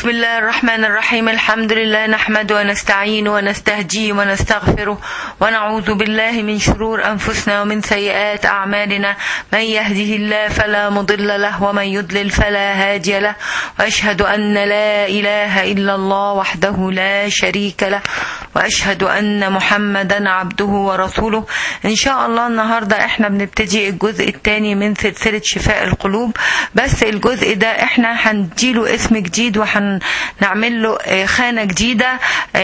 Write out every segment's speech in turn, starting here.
بسم الله الرحمن الرحيم. الحمد لله نحمده ونستعينه ونستهديه ونستغفره ونعوذ بالله من شرور أنفسنا ومن سيئات أعمالنا. من يهده الله فلا مضل له ومن يضلل فلا هادي له، وأشهد أن لا إله إلا الله وحده لا شريك له، وأشهد أن محمدا عبده ورسوله. إن شاء الله النهاردة احنا بنبتدي الجزء الثاني من سلسلة شفاء القلوب، بس الجزء ده احنا هنديله اسم جديد وهنعمل له خانة جديدة.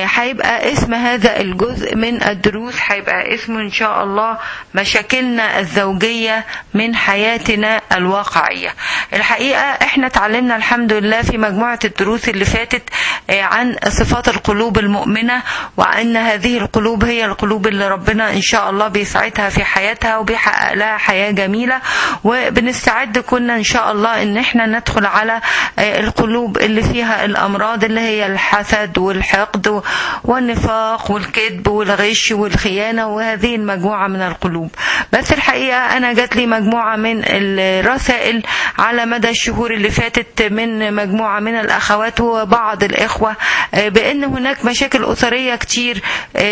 هيبقى اسم هذا الجزء من الدروس هيبقى اسمه إن شاء الله مشاكلنا الزوجية من حياتنا الواقعية. الحقيقة احنا اتعلمنا الحمد لله في مجموعة الدروس اللي فاتت عن صفات القلوب المؤمنة، وأن هذه القلوب هي القلوب اللي ربنا إن شاء الله بيسعدها في حياتها وبيحقق لها حياة جميلة. وبنستعد كنا إن شاء الله إن احنا ندخل على القلوب اللي فيها الأمراض اللي هي الحسد والحقد والنفاق والكذب والغش والخيانة، وهذه المجموعة من القلوب. بس الحقيقة أنا جات لي مجموعة من الرسائل على مدى الشهور اللي فاتت من مجموعة من الأخوات وبعض الإخوة بأن هناك مشاكل أسرية كتير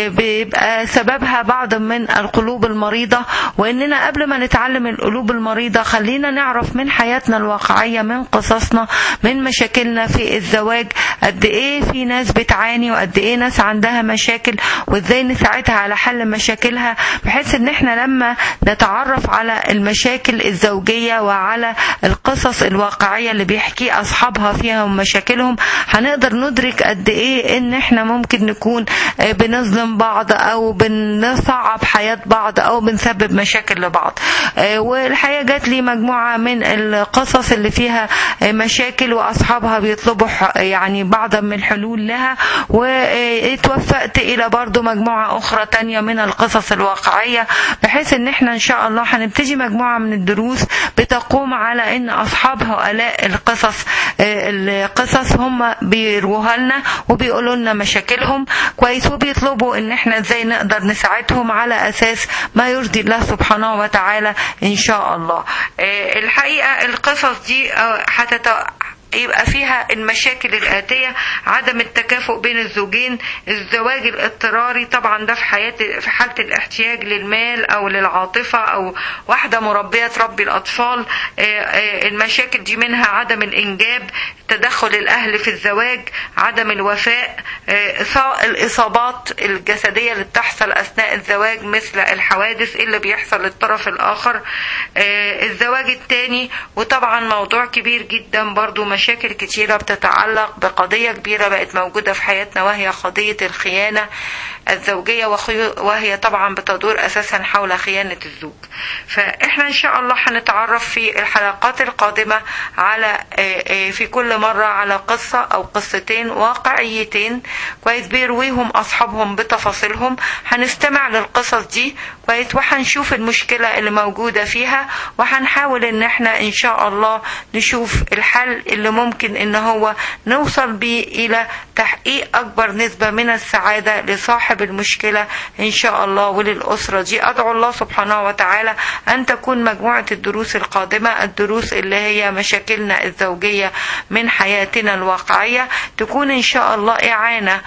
بيبقى سببها بعض من القلوب المريضة، وإننا قبل ما نتعلم القلوب المريضة خلينا نعرف من حياتنا الواقعية، من قصصنا، من مشاكلنا في الزواج، قد ايه في ناس بتعاني وقد ايه ناس عندها مشاكل، وازاي نساعدها على حل مشاكلها، بحيث ان احنا لما نتعرف على المشاكل الزوجية وعلى القصص الواقعية اللي بيحكي اصحابها فيها ومشاكلهم هنقدر ندرك قد ايه ان احنا ممكن نكون بنظلم بعض او بنصعب حياة بعض او بنسبب مشاكل لبعض. والحقيقة جات لي مجموعة من القصص اللي فيها مشاكل واصحابها بيطلبوا يعني بعض من الحلول لها، واتوفقت الى برضو مجموعة اخرى تانية من القصص الواقعية، بحيث ان احنا ان شاء الله هنبتدي مجموعة من الدروس بتقوم على ان اصحاب هؤلاء القصص هم بيروها لنا وبيقولوا لنا مشاكلهم كويس، وبيطلبوا ان احنا ازاي نقدر نساعدهم على اساس ما يرضي الله سبحانه وتعالى ان شاء الله. الحقيقة القصص دي يبقى فيها المشاكل الآتية: عدم التكافؤ بين الزوجين، الزواج الاضطراري، طبعا ده في حالة الاحتياج للمال أو للعاطفة، أو واحدة مربية تربي الأطفال. المشاكل دي منها عدم الإنجاب، تدخل الأهل في الزواج، عدم الوفاء، الإصابات الجسدية اللي بتحصل أثناء الزواج مثل الحوادث اللي بيحصل للطرف الآخر، الزواج الثاني. وطبعا موضوع كبير جدا برضو، مشاكل كتيرة بتتعلق بقضية كبيرة بقت موجودة في حياتنا، وهي قضية الخيانة الزوجية، وهي طبعا بتدور أساسا حول خيانة الزوج. فإحنا إن شاء الله هنتعرف في الحلقات القادمة على في كل مرة على قصة أو قصتين واقعيتين كويس بيرويهم أصحابهم بتفاصيلهم. هنستمع للقصص دي كويس وهنشوف المشكلة اللي موجودة فيها، وهنحاول إن احنا إن شاء الله نشوف الحل اللي ممكن إن هو نوصل بيه إلى تحقيق أكبر نسبة من السعادة لصاحب المشكلة إن شاء الله وللأسرة دي. أدعو الله سبحانه وتعالى أن تكون مجموعة الدروس القادمة، الدروس اللي هي مشاكلنا الزوجية من حياتنا الواقعية، تكون إن شاء الله إعانة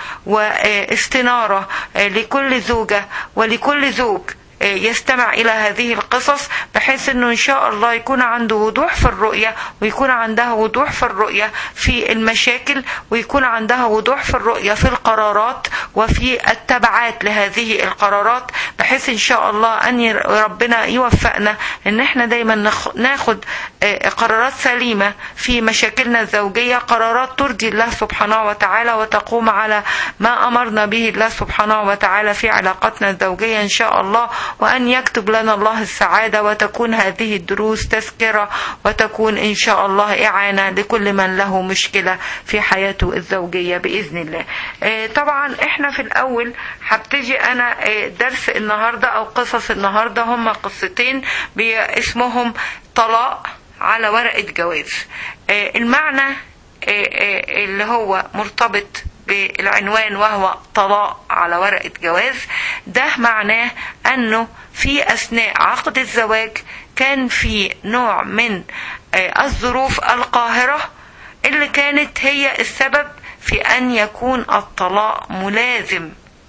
واستنارة لكل زوجة ولكل زوج يستمع إلى هذه القصص، بحيث أنه إن شاء الله يكون عنده وضوح في الرؤية، ويكون عندها وضوح في الرؤية في المشاكل، ويكون عندها وضوح في الرؤية في القرارات وفي التبعات لهذه القرارات، بحيث إن شاء الله أن ربنا يوفقنا أن احنا دايما ناخد قرارات سليمة في مشاكلنا الزوجية، قرارات ترضي الله سبحانه وتعالى وتقوم على ما أمرنا به الله سبحانه وتعالى في علاقتنا الزوجية إن شاء الله، وأن يكتب لنا الله السعادة، وتكون هذه الدروس تذكرة، وتكون إن شاء الله إعانة لكل من له مشكلة في حياته الزوجية بإذن الله. طبعا إحنا في الأول هبتدي أنا درس النهاردة أو قصص النهاردة هم قصتين اسمهم طلاق على ورقة جواز. المعنى اللي هو مرتبط بالعنوان وهو طلاق على ورقة جواز، ده معناه أنه في أثناء عقد الزواج كان في نوع من الظروف القاهرة اللي كانت هي السبب في أن يكون الطلاق ملازم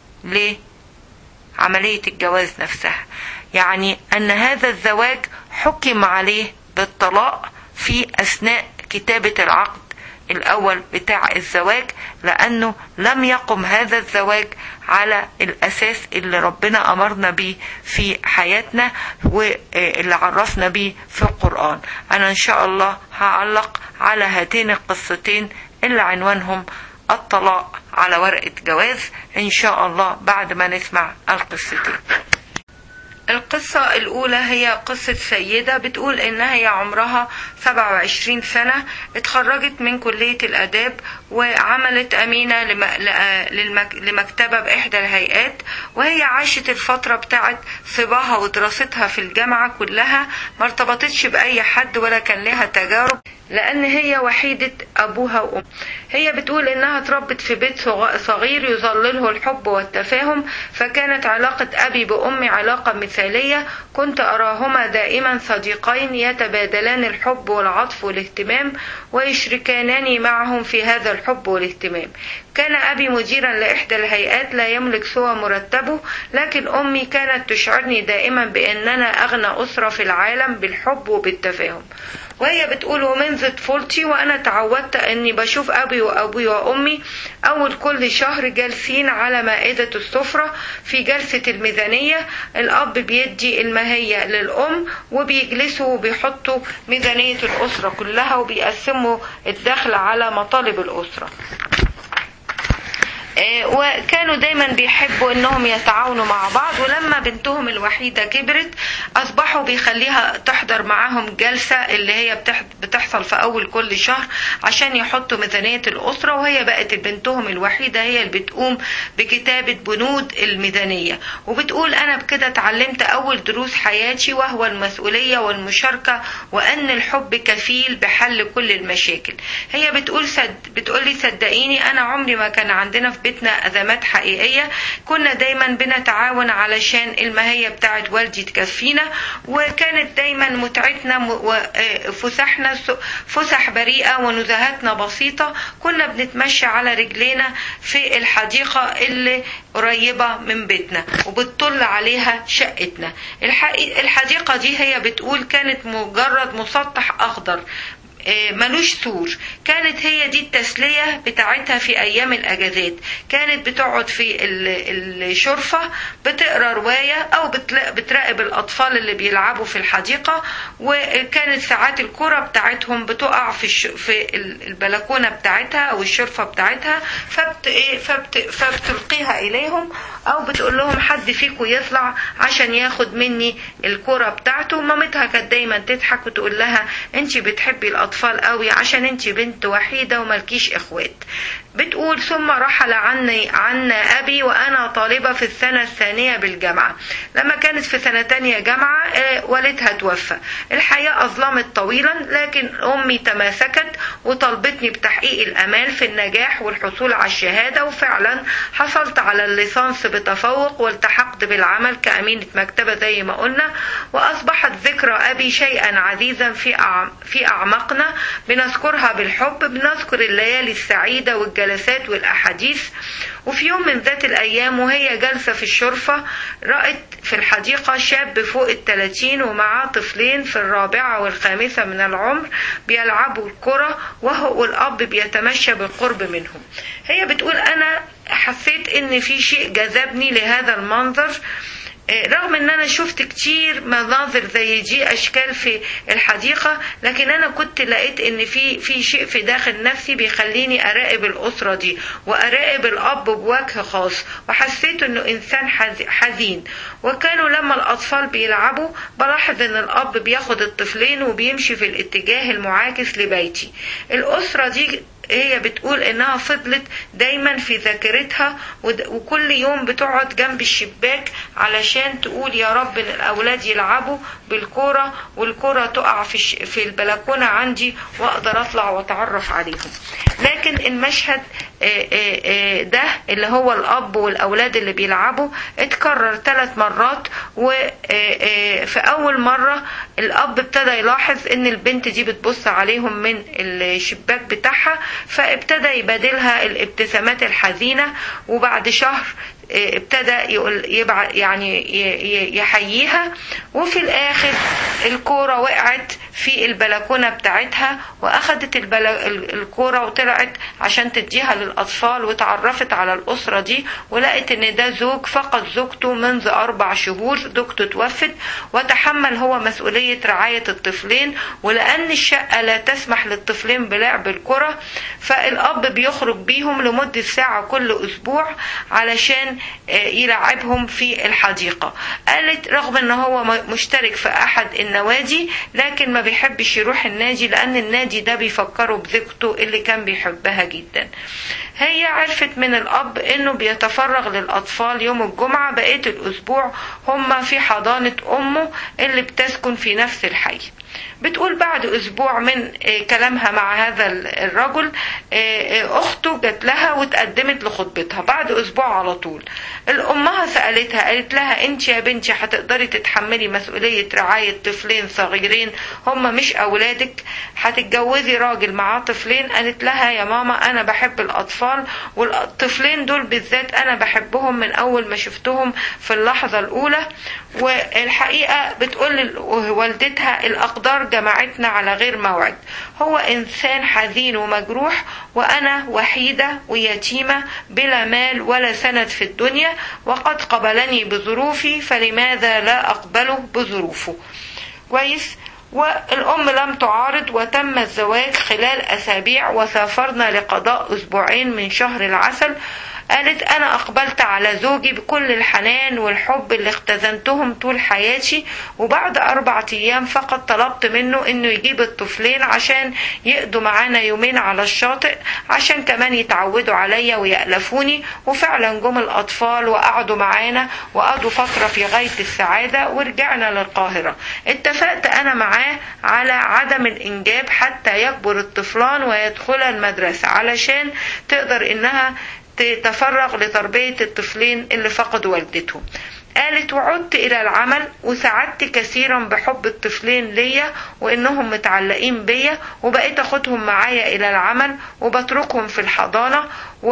لعملية الجواز نفسها. يعني أن هذا الزواج حكم عليه بالطلاق في أثناء كتابة العقد الأول بتاع الزواج، لأنه لم يقم هذا الزواج على الأساس اللي ربنا أمرنا به في حياتنا واللي عرفنا به في القرآن. أنا إن شاء الله هعلق على هاتين القصتين اللي عنوانهم الطلاق على ورقة جواز إن شاء الله بعد ما نسمع القصتين. القصة الأولى هي قصة سيدة بتقول إنها هي عمرها 27 سنة، اتخرجت من كلية الآداب وعملت أمينة لمكتبة بإحدى الهيئات، وهي عاشت الفترة بتاعت صباها ودراستها في الجامعة كلها ما ارتبطتش بأي حد ولا كان لها تجارب، لأن هي وحيدة أبوها وأم. هي بتقول إنها اتربت في بيت صغير يظلله الحب والتفاهم، فكانت علاقة أبي بأمي علاقة مثالية، كنت أراهما دائما صديقين يتبادلان الحب والعطف والاهتمام ويشركانني معهم في هذا الحب والاهتمام. كان أبي مديرا لإحدى الهيئات لا يملك سوى مرتبه، لكن أمي كانت تشعرني دائما بأننا أغنى أسرة في العالم بالحب وبالتفاهم. وهي بتقول ومنذ طفولتي وأنا تعودت أني بشوف أبي وأبوي وأمي أول كل شهر جالسين على مائدة السفرة في جلسة الميزانية، الأب بيدي المهية للأم وبيجلسوا وبيحطوا ميزانية الأسرة كلها وبيقسموا الدخل على مطالب الأسرة. وكانوا دايما بيحبوا انهم يتعاونوا مع بعض، ولما بنتهم الوحيدة كبرت اصبحوا بيخليها تحضر معاهم جلسة اللي هي بتحصل في اول كل شهر عشان يحطوا ميزانية الاسرة، وهي بقت بنتهم الوحيدة هي اللي بتقوم بكتابة بنود الميزانية. وبتقول انا بكده اتعلمت اول دروس حياتي، وهو المسؤولية والمشاركة وان الحب كفيل بحل كل المشاكل. هي بتقولي صدقيني انا عمري ما كان عندنا في بيتنا أزمات حقيقية، كنا دايما بنتعاون علشان المهية بتاعت والدي تكفينا، وكانت دايما متعتنا وفسحنا فسح بريئة ونزهاتنا بسيطة، كنا بنتمشى على رجلينا في الحديقة اللي قريبة من بيتنا وبتطل عليها شقتنا. الحديقة دي هي بتقول كانت مجرد مسطح أخضر ملوش سور، كانت هي دي التسلية بتاعتها في أيام الأجازات. كانت بتقعد في الشرفة بتقرأ رواية أو بتراقب الأطفال اللي بيلعبوا في الحديقة، وكانت ساعات الكرة بتاعتهم بتقع في البلكونة بتاعتها أو الشرفة بتاعتها، فبتلقيها إليهم أو بتقول لهم حد فيكم يطلع عشان ياخد مني الكرة بتاعته. مامتها كانت دايما تضحك وتقول لها انتي بتحبي الأطفال قوي عشان انتي بنت وحيدة وملكيش اخوات. بتقول ثم رحل عنا أبي وأنا طالبة في السنة الثانية بالجامعة. لما كانت في سنة تانية جامعة والدها توفى. الحياة أظلمت طويلا، لكن أمي تماسكت وطلبتني بتحقيق الأمال في النجاح والحصول على الشهادة، وفعلا حصلت على الليسانس بتفوق والتحقت بالعمل كأمينة مكتبة زي ما قلنا، وأصبحت ذكرى أبي شيئا عزيزا في أعماقنا بنذكرها بالحب، بنذكر الليالي السعيدة والجلسات والأحاديث. وفي يوم من ذات الأيام وهي جالسة في الشرفة رأت في الحديقة شاب فوق 30 ومعاه طفلين في 4 و5 من العمر بيلعبوا الكرة، وهو والأب بيتمشى بالقرب منهم. هي بتقول أنا حسيت إن في شيء جذبني لهذا المنظر، رغم ان انا شفت كتير مناظر زي دي اشكال في الحديقة، لكن انا كنت لقيت ان في شيء في داخل نفسي بيخليني اراقب الاسرة دي واراقب الاب بوجه خاص، وحسيت انه انسان حزين. وكانوا لما الاطفال بيلعبوا بلاحظ ان الاب بياخد الطفلين وبيمشي في الاتجاه المعاكس لبيتي. الاسرة دي هي بتقول انها فضلت دايما في ذاكرتها، وكل يوم بتقعد جنب الشباك علشان تقول يا رب ان الاولاد يلعبوا بالكرة والكرة تقع في البلكونة عندي واقدر اطلع واتعرف عليهم. لكن المشهد ده اللي هو الأب والأولاد اللي بيلعبوا اتكرر 3 مرات. وفي أول مرة الأب ابتدى يلاحظ إن البنت دي بتبص عليهم من الشباك بتاعها، فابتدى يبادلها الابتسامات الحزينة. وبعد شهر ابتدى يبعت يعني يحييها. وفي الآخر الكورة وقعت في البلكونة بتاعتها، وأخدت الكورة وطلعت عشان تديها للأطفال، وتعرفت على الأسرة دي ولقت إن ده زوج فقد زوجته منذ 4 شهور، زوجته توفت، وتحمل هو مسؤولية رعاية الطفلين. ولأن الشقة لا تسمح للطفلين بلعب الكرة، فالأب بيخرج بيهم لمدة ساعة كل أسبوع علشان يلعبهم في الحديقة. قالت رغم ان هو مشترك في احد النوادي، لكن ما بيحبش يروح النادي لان النادي ده بيفكره بزوجته اللي كان بيحبها جدا. هي عرفت من الاب انه بيتفرغ للاطفال يوم الجمعة، بقية الاسبوع هم في حضانة امه اللي بتسكن في نفس الحي. بتقول بعد اسبوع من كلامها مع هذا الرجل، اخته جت لها وتقدمت لخطبتها بعد اسبوع على طول. الامها سألتها، قالت لها انت يا بنتي هتقدري تتحملي مسؤولية رعاية طفلين صغيرين هم مش اولادك؟ هتتجوزي راجل معاه طفلين؟ قالت لها يا ماما انا بحب الاطفال، والطفلين دول بالذات انا بحبهم من اول ما شفتهم في اللحظة الاولى. والحقيقة بتقول والدتها الأقدار جمعتنا على غير موعد، هو إنسان حزين ومجروح، وأنا وحيدة ويتيمة بلا مال ولا سند في الدنيا، وقد قبلني بظروفي فلماذا لا أقبله بظروفه؟ كويس. والأم لم تعارض، وتم الزواج خلال أسابيع، وسافرنا لقضاء 2 من شهر العسل. قالت أنا أقبلت على زوجي بكل الحنان والحب اللي اختزنتهم طول حياتي، وبعد 4 أيام فقط طلبت منه إنه يجيب الطفلين عشان يقضوا معانا يومين على الشاطئ، عشان كمان يتعودوا عليا ويألفوني. وفعلا جم الأطفال وقعدوا معانا وقضوا فترة في غاية السعادة، ورجعنا للقاهرة. اتفقت أنا معاه على عدم الإنجاب حتى يكبر الطفلان ويدخل المدرسة، علشان تقدر إنها تتفرغ لتربية الطفلين اللي فقدوا والدتهم. قالت وعدت إلى العمل، وسعدت كثيرا بحب الطفلين ليا وإنهم متعلقين بيا، وبقيت أخدهم معايا إلى العمل وبتركهم في الحضانة،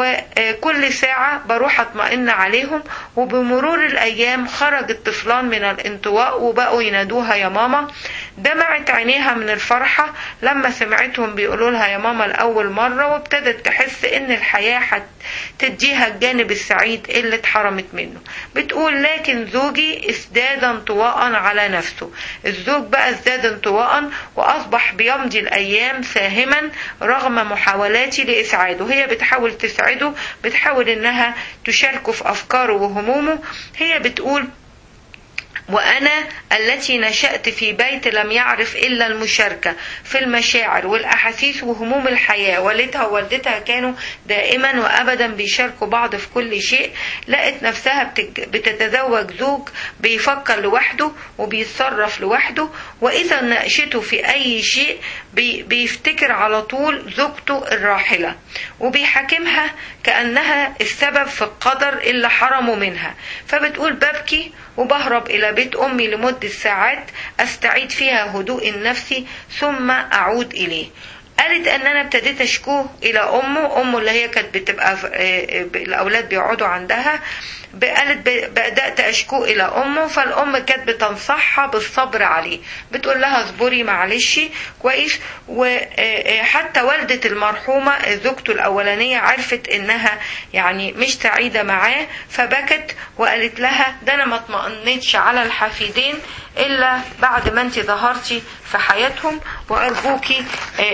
وكل ساعة بروح أطمئن عليهم. وبمرور الأيام خرج الطفلان من الانطواء وبقوا ينادوها يا ماما. دمعت عينيها من الفرحة لما سمعتهم بيقولوا لها يا ماما لأول مرة، وابتدت تحس إن الحياة تديها الجانب السعيد اللي اتحرمت منه. بتقول لكن زوجي ازداد انطواء على نفسه. الزوج بقى ازداد انطواء وأصبح بيمضي الأيام ساهما رغم محاولاتي لإسعاده. هي بتحاول تسعده، بتحاول إنها تشاركه في أفكاره وهمومه. هي بتقول وأنا التي نشأت في بيت لم يعرف إلا المشاركة في المشاعر والأحاسيس وهموم الحياة، والدها ووالدتها كانوا دائما وأبدا بيشاركوا بعض في كل شيء، لقت نفسها بتتزوج زوج بيفكر لوحده وبيتصرف لوحده، وإذا ناقشته في أي شيء بيفتكر على طول زوجته الراحلة، وبيحاكمها كأنها السبب في القدر اللي حرموا منها. فبتقول ببكي وبهرب إلى بيت أمي لمدة ساعات أستعيد فيها هدوء النفسي ثم أعود إليه. قالت أن أنا ابتديت أشكوه إلى أمه اللي هي كانت بتبقى الأولاد بيقعدوا عندها. قالت بدأت أشكو إلى أمه، فالأم كانت بتنصحها بالصبر عليه، بتقول لها اصبري معلش كويس. وحتى والدة المرحومة زوجته الأولانية عرفت إنها يعني مش سعيدة معاه، فبكت وقالت لها ده أنا ما اطمئنتش على الحفيدين إلا بعد ما انت ظهرتي في حياتهم، وأرجوكي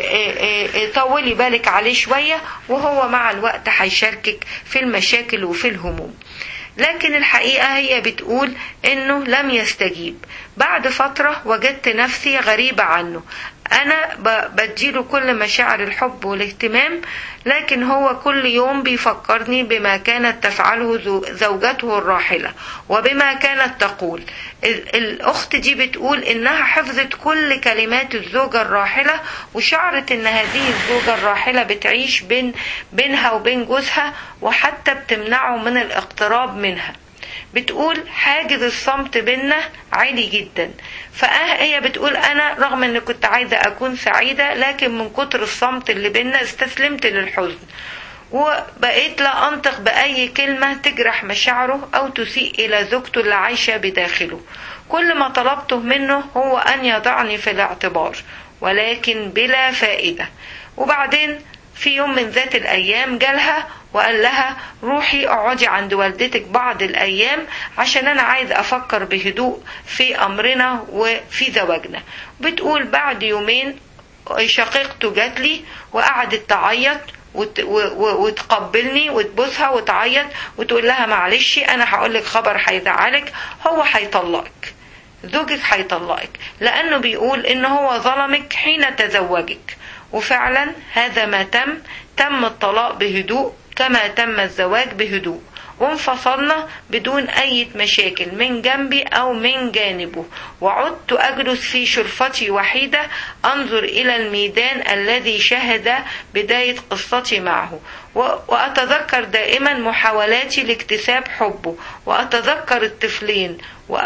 طولي بالك عليه شوية، وهو مع الوقت هيشاركك في المشاكل وفي الهموم. لكن الحقيقة هي بتقول إنه لم يستجيب. بعد فترة وجدت نفسي غريبة عنه. أنا بديله كل مشاعر الحب والاهتمام، لكن هو كل يوم بيفكرني بما كانت تفعله زوجته الراحلة وبما كانت تقول. الأخت دي بتقول إنها حفظت كل كلمات الزوجة الراحلة، وشعرت إن هذه الزوجة الراحلة بتعيش بينها وبين جوزها، وحتى بتمنعه من الاقتراب منها. بتقول حاجز الصمت بينا عالي جدا. فهي بتقول أنا رغم أن كنت عايزة أكون سعيدة، لكن من كتر الصمت اللي بينا استسلمت للحزن، وبقيت لا أنطق بأي كلمة تجرح مشاعره أو تسيء إلى زوجته اللي عايشة بداخله. كل ما طلبته منه هو أن يضعني في الاعتبار، ولكن بلا فائدة. وبعدين في يوم من ذات الأيام جالها وقال لها روحي اقعدي عند والدتك بعض الأيام، عشان أنا عايز أفكر بهدوء في أمرنا وفي زواجنا. بتقول بعد يومين شقيقته جات لي وقعدت تعيط وتقبلني وتبوسها وتعيط وتقول لها معلش أنا هقولك خبر هيزعلك، هو هيطلقك، زوجك هيطلقك، لأنه بيقول إن هو ظلمك حين تزوجك. وفعلا هذا ما تم الطلاق بهدوء كما تم الزواج بهدوء، وانفصلنا بدون أي مشاكل من جنبي أو من جانبه. وعدت أجلس في شرفتي وحيدة أنظر إلى الميدان الذي شهد بداية قصتي معه، وأتذكر دائما محاولاتي لاكتساب حبه، وأتذكر الطفلين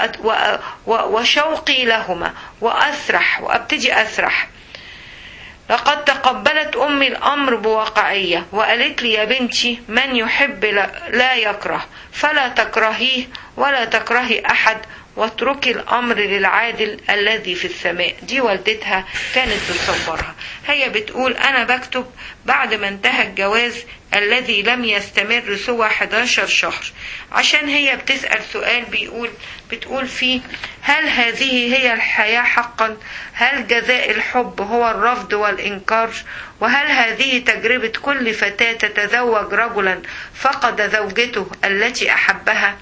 وشوقي لهما، وأبتدي أسرح. لقد تقبلت أمي الأمر بواقعية وقالت لي يا بنتي من يحب لا يكره، فلا تكرهيه ولا تكرهي أحد، واتركي الأمر للعادل الذي في السماء. دي والدتها كانت بتصبرها. هي بتقول أنا بكتب بعد ما انتهى الجواز الذي لم يستمر سوى 11 شهر، عشان هي بتسأل سؤال بتقول فيه هل هذه هي الحياة حقا؟ هل جزاء الحب هو الرفض والإنكار؟ وهل هذه تجربة كل فتاة تتزوج رجلا فقد زوجته التي أحبها؟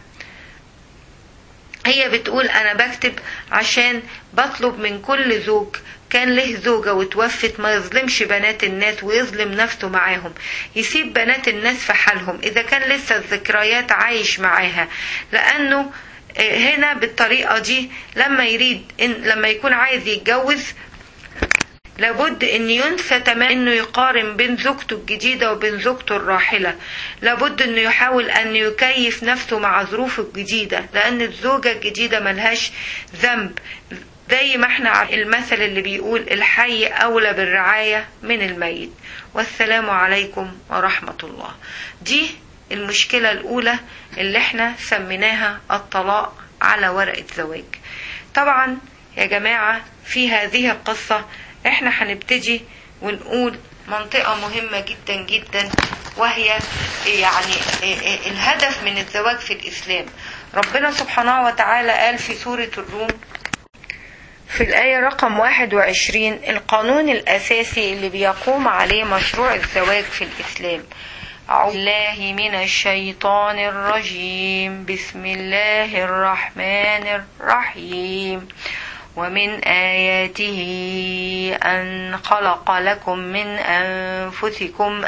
هي بتقول أنا بكتب عشان بطلب من كل زوج كان له زوجة وتوفت ما يظلمش بنات الناس ويظلم نفسه معاهم، يسيب بنات الناس في حالهم إذا كان لسه الذكريات عايش معاها، لأنه هنا بالطريقة دي لما يكون عايز يتجوز لابد ان ينسى تماما انه يقارن بين زوجته الجديدة وبين زوجته الراحلة. لابد انه يحاول ان يكيف نفسه مع ظروفه الجديدة، لان الزوجة الجديدة ملهاش ذنب. زي ما احنا المثل اللي بيقول الحي اولى بالرعاية من الميت. والسلام عليكم ورحمة الله. دي المشكلة الاولى اللي احنا سميناها الطلاق على ورقة زواج. طبعا يا جماعة في هذه القصة احنا هنبتدي ونقول منطقة مهمة جدا جدا، وهي يعني الهدف من الزواج في الإسلام. ربنا سبحانه وتعالى قال في سورة الروم في الآية رقم 21 القانون الأساسي اللي بيقوم عليه مشروع الزواج في الإسلام. أعوذ بالله من الشيطان الرجيم. بسم الله الرحمن الرحيم. ومن آياته أن خلق لكم من أنفسكم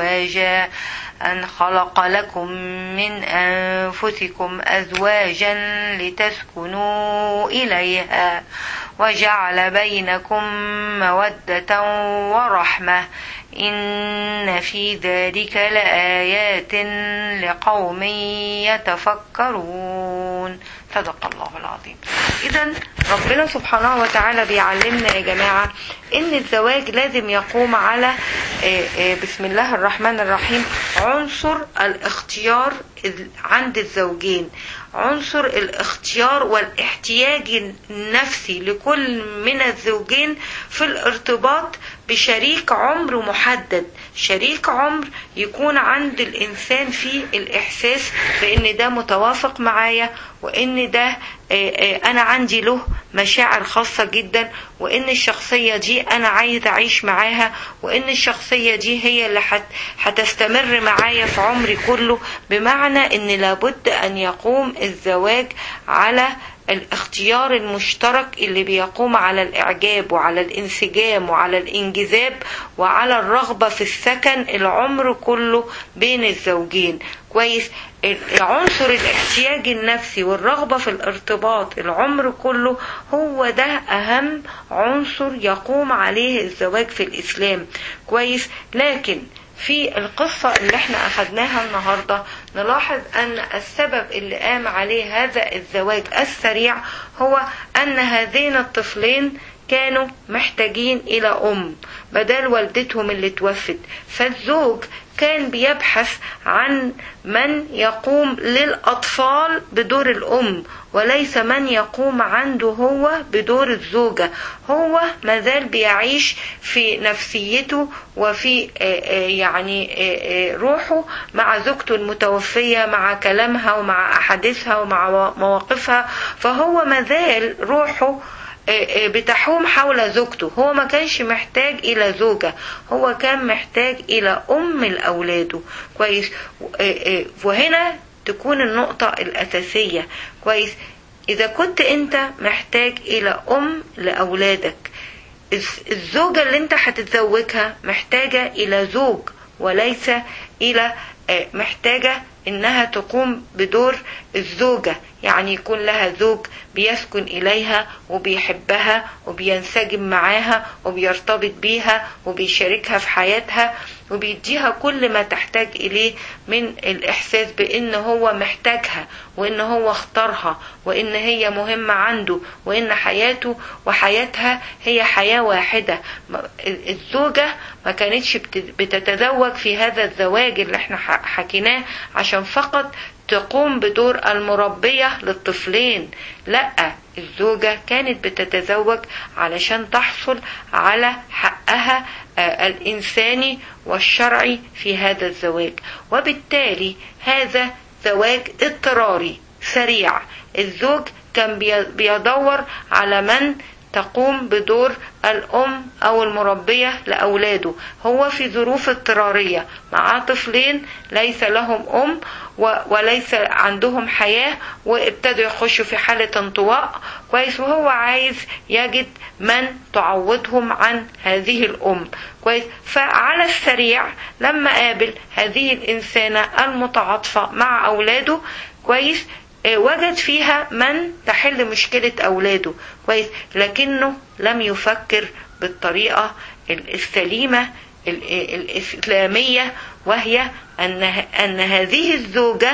أزواجا لتسكنوا إليها وجعل بينكم مودة ورحمة إن في ذلك لآيات لقوم يتفكرون. صدق الله العظيم. إذن ربنا سبحانه وتعالى بيعلمنا يا جماعة إن الزواج لازم يقوم على بسم الله الرحمن الرحيم عنصر الاختيار عند الزوجين، عنصر الاختيار والاحتياج النفسي لكل من الزوجين في الارتباط بشريك عمر محدد، شريك عمر يكون عند الإنسان فيه الإحساس بأن ده متوافق معايا، وأن ده أنا عندي له مشاعر خاصة جدا، وأن الشخصية دي أنا عايز أعيش معاها، وأن الشخصية دي هي اللي هتستمر معايا في عمري كله. بمعنى أن لابد أن يقوم الزواج على الاختيار المشترك اللي بيقوم على الإعجاب وعلى الانسجام وعلى الانجذاب وعلى الرغبة في السكن العمر كله بين الزوجين. كويس. عنصر الاحتياج النفسي والرغبة في الارتباط العمر كله هو ده أهم عنصر يقوم عليه الزواج في الإسلام. كويس. لكن في القصة اللي احنا أخدناها النهاردة نلاحظ أن السبب اللي قام عليه هذا الزواج السريع هو أن هذين الطفلين كانوا محتاجين إلى بدل والدتهم اللي توفت. فالزوج كان بيبحث عن من يقوم للأطفال بدور الأم وليس من يقوم عنده هو بدور الزوجة. هو مازال بيعيش في نفسيته وفي روحه مع زوجته المتوفية، مع كلامها ومع أحاديثها ومع مواقفها، فهو مازال روحه بتحوم حول زوجته. هو ما كانش محتاج إلى زوجة، هو كان محتاج إلى لأولاده. كويس. وهنا تكون النقطة الأساسية. كويس. إذا كنت أنت محتاج إلى لأولادك، الزوجة اللي أنت هتتزوجها محتاجة إلى زوج وليس إلى محتاجة إنها تقوم بدور الزوجة، يعني يكون لها زوج بيسكن إليها وبيحبها وبينسجم معاها وبيرتبط بيها وبيشاركها في حياتها وبيديها كل ما تحتاج إليه من الإحساس بإن هو محتاجها وإن هو اختارها وإن هي مهمة عنده وإن حياته وحياتها هي حياة واحدة. الزوجة ما كانتش بتتزوج في هذا الزواج اللي احنا حكيناه عشان فقط تقوم بدور المربية للطفلين. لا، الزوجة كانت بتتزوج علشان تحصل على حقها الإنساني والشرعي في هذا الزواج. وبالتالي هذا زواج اضطراري سريع. الزوج كان بيدور على من تقوم بدور الأم أو المربية لأولاده. هو في ظروف اضطرارية مع طفلين ليس لهم وليس عندهم حياة وابتدوا يخشوا في حالة انطواء. كويس. وهو عايز يجد من تعوضهم عن هذه الأم. كويس. فعلى السريع لما قابل هذه الإنسانة المتعاطفة مع أولاده، كويس، وجد فيها من تحل مشكلة أولاده. كويس. لكنه لم يفكر بالطريقة السليمة الإسلامية، وهي أن هذه الزوجة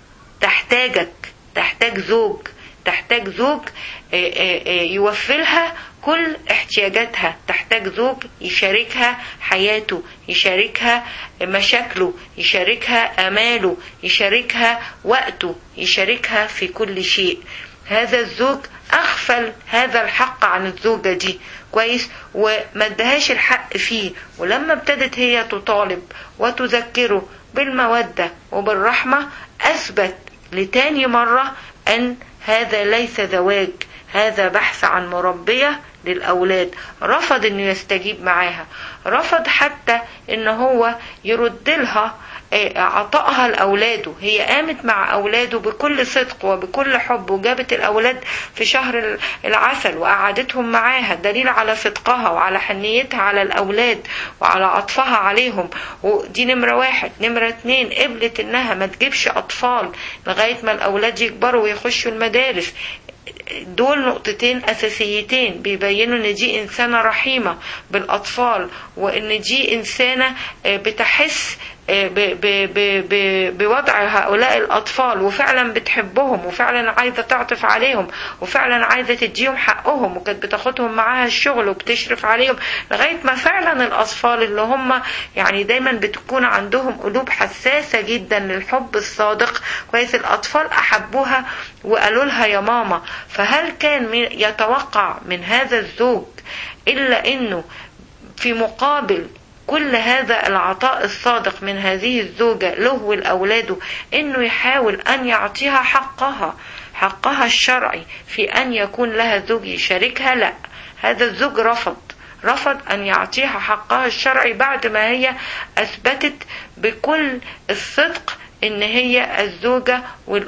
تحتاج زوج يوفلها كل احتياجاتها، تحتاج زوج يشاركها حياته، يشاركها مشاكله، يشاركها آماله، يشاركها وقته، يشاركها في كل شيء. هذا الزوج أغفل هذا الحق عن الزوجة دي. كويس. وما ادهاش الحق فيه. ولما ابتدت هي تطالب وتذكره بالمودة وبالرحمة، أثبت لتاني مرة أن هذا ليس زواج، هذا بحث عن مربية للأولاد. رفض أنه يستجيب معاها، رفض حتى أنه هو يرد لها عطائها لأولاده. هي قامت مع أولاده بكل صدق وبكل حب وجابت الأولاد في شهر العسل وقعدتهم معاها، دليل على صدقها وعلى حنيتها على الأولاد وعلى عطفها عليهم. ودي نمرة 1. نمرة 2، قبلت إنها ما تجيبش أطفال لغاية ما الأولاد يكبروا ويخشوا المدارس. دول نقطتين أساسيتين بيبينوا ان دي إنسانة رحيمة بالأطفال، وان دي إنسانة بتحس بوضع هؤلاء الأطفال وفعلا بتحبهم وفعلا عايزة تعطف عليهم وفعلا عايزة تديهم حقهم، وكانت بتاخدهم معاها الشغل وبتشرف عليهم لغاية ما فعلا الأطفال اللي هم يعني دايما بتكون عندهم قلوب حساسة جدا للحب الصادق. كويس. الأطفال أحبوها وقالوا لها يا ماما. فهل كان يتوقع من هذا الزوج إلا أنه في مقابل كل هذا العطاء الصادق من هذه الزوجة له ولأولاده أنه يحاول أن يعطيها حقها الشرعي في أن يكون لها زوج يشاركها؟ لا، هذا الزوج رفض أن يعطيها حقها الشرعي بعد ما هي أثبتت بكل الصدق ان هي الزوجة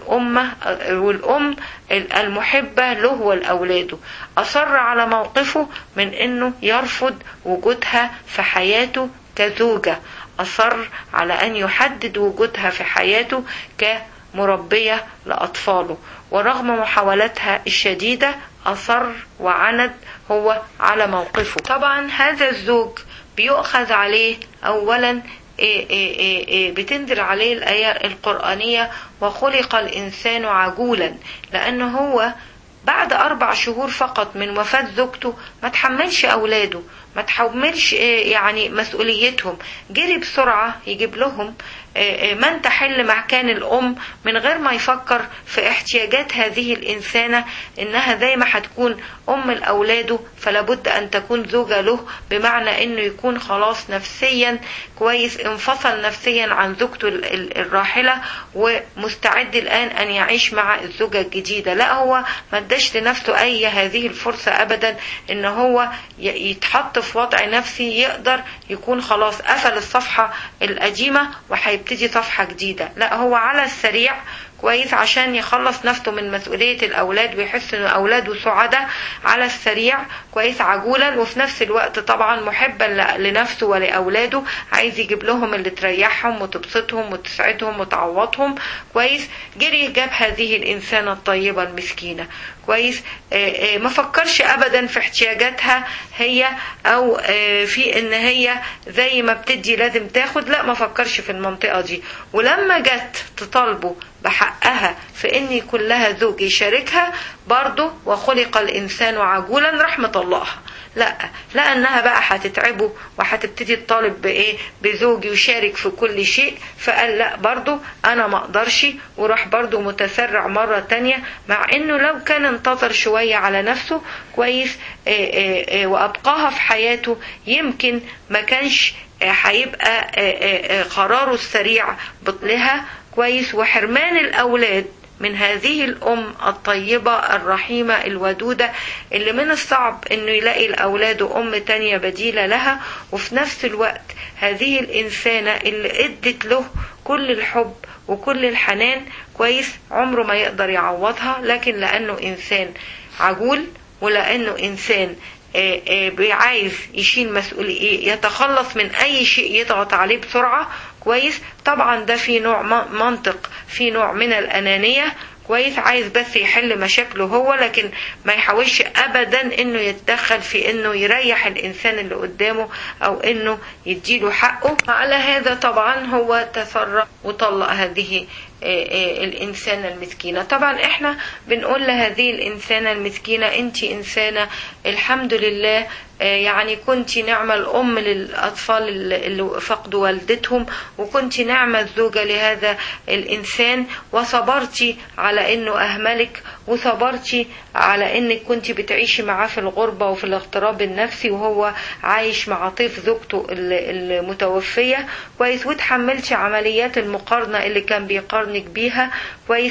والأم المحبة له ولأولاده. أصر على موقفه من انه يرفض وجودها في حياته كزوجة، أصر على أن يحدد وجودها في حياته كمربية لأطفاله، ورغم محاولاتها الشديدة أصر وعند هو على موقفه. طبعا هذا الزوج بيؤخذ عليه أولا بتنزل عليه الآية القرآنية وخلق الإنسان عجولا، لأنه هو بعد 4 شهور فقط من وفاة زوجته ما تحملش أولاده، ما تحملش يعني مسؤوليتهم، جري بسرعة يجيب لهم من تحل مكان الأم من غير ما يفكر في احتياجات هذه الإنسانة، إنها زي ما هتكون أم لأولاده فلابد أن تكون زوجة له، بمعنى إنه يكون خلاص نفسيا كويس، انفصل نفسيا عن زوجته الراحلة ومستعد الآن أن يعيش مع الزوجة الجديدة. لا، هو ما اداش لنفسه أي هذه الفرصة أبدا إن هو يتحط في وضع نفسي يقدر يكون خلاص قفل الصفحة القديمة وهيبتدي صفحة جديدة. لا، هو على السريع كويس عشان يخلص نفسه من مسؤولية الأولاد ويحس إن أولاده سعداء، على السريع كويس عجولا، وفي نفس الوقت طبعا محبا لنفسه ولأولاده، عايز يجيب لهم اللي تريحهم وتبسطهم وتسعدهم وتعوضهم كويس. جري جاب هذه الإنسانة الطيبة المسكينة كويس، ما فكرش أبدا في احتياجاتها هي أو في إن هي زي ما بتدي لازم تاخد، لا ما فكرش في المنطقة دي. ولما جت تطالبه بحقها في ان يكون لها زوج يشاركها برضه وخلق الانسان عجولا رحمة الله، لا لانها بقى هتتعبه وهتبتدي تطالب بزوج يشارك في كل شيء، فقال لا برضه انا ما اقدرش، وراح برضه متسرع مرة تانية، مع انه لو كان انتظر شوية على نفسه كويس وابقاها في حياته يمكن ما كانش هيبقى قراره السريع بطلها كويس، وحرمان الأولاد من هذه الأم الطيبة الرحيمة الودودة اللي من الصعب انه يلاقي الأولاد أم تانية بديلة لها، وفي نفس الوقت هذه الإنسانة اللي ادت له كل الحب وكل الحنان كويس عمره ما يقدر يعوضها، لكن لأنه إنسان عجول ولأنه إنسان عايز يشيل مسؤولية يتخلص من أي شيء يضغط عليه بسرعة كويس. طبعا ده في نوع منطق، في نوع من الأنانية كويس، عايز بس يحل مشاكله هو، لكن ما يحاولش أبدا إنه يتدخل في إنه يريح الإنسان اللي قدامه أو إنه يديله حقه. على هذا طبعا هو تسرع وطلق هذه الإنسانة المسكينة. طبعا احنا بنقول لهذه الإنسانة المسكينة انت إنسانة الحمد لله يعني كنت نعمة الأم للأطفال اللي فقدوا والدتهم، وكنت نعمة الزوجة لهذا الإنسان، وصبرتي على إنه أهملك، وصبرتي على إنك كنت بتعيشي معاه في الغربة وفي الاغتراب النفسي وهو عايش مع طيف زوجته المتوفية كويس، وتحملتي عمليات المقارنة اللي كان بيقارنك بيها كويس،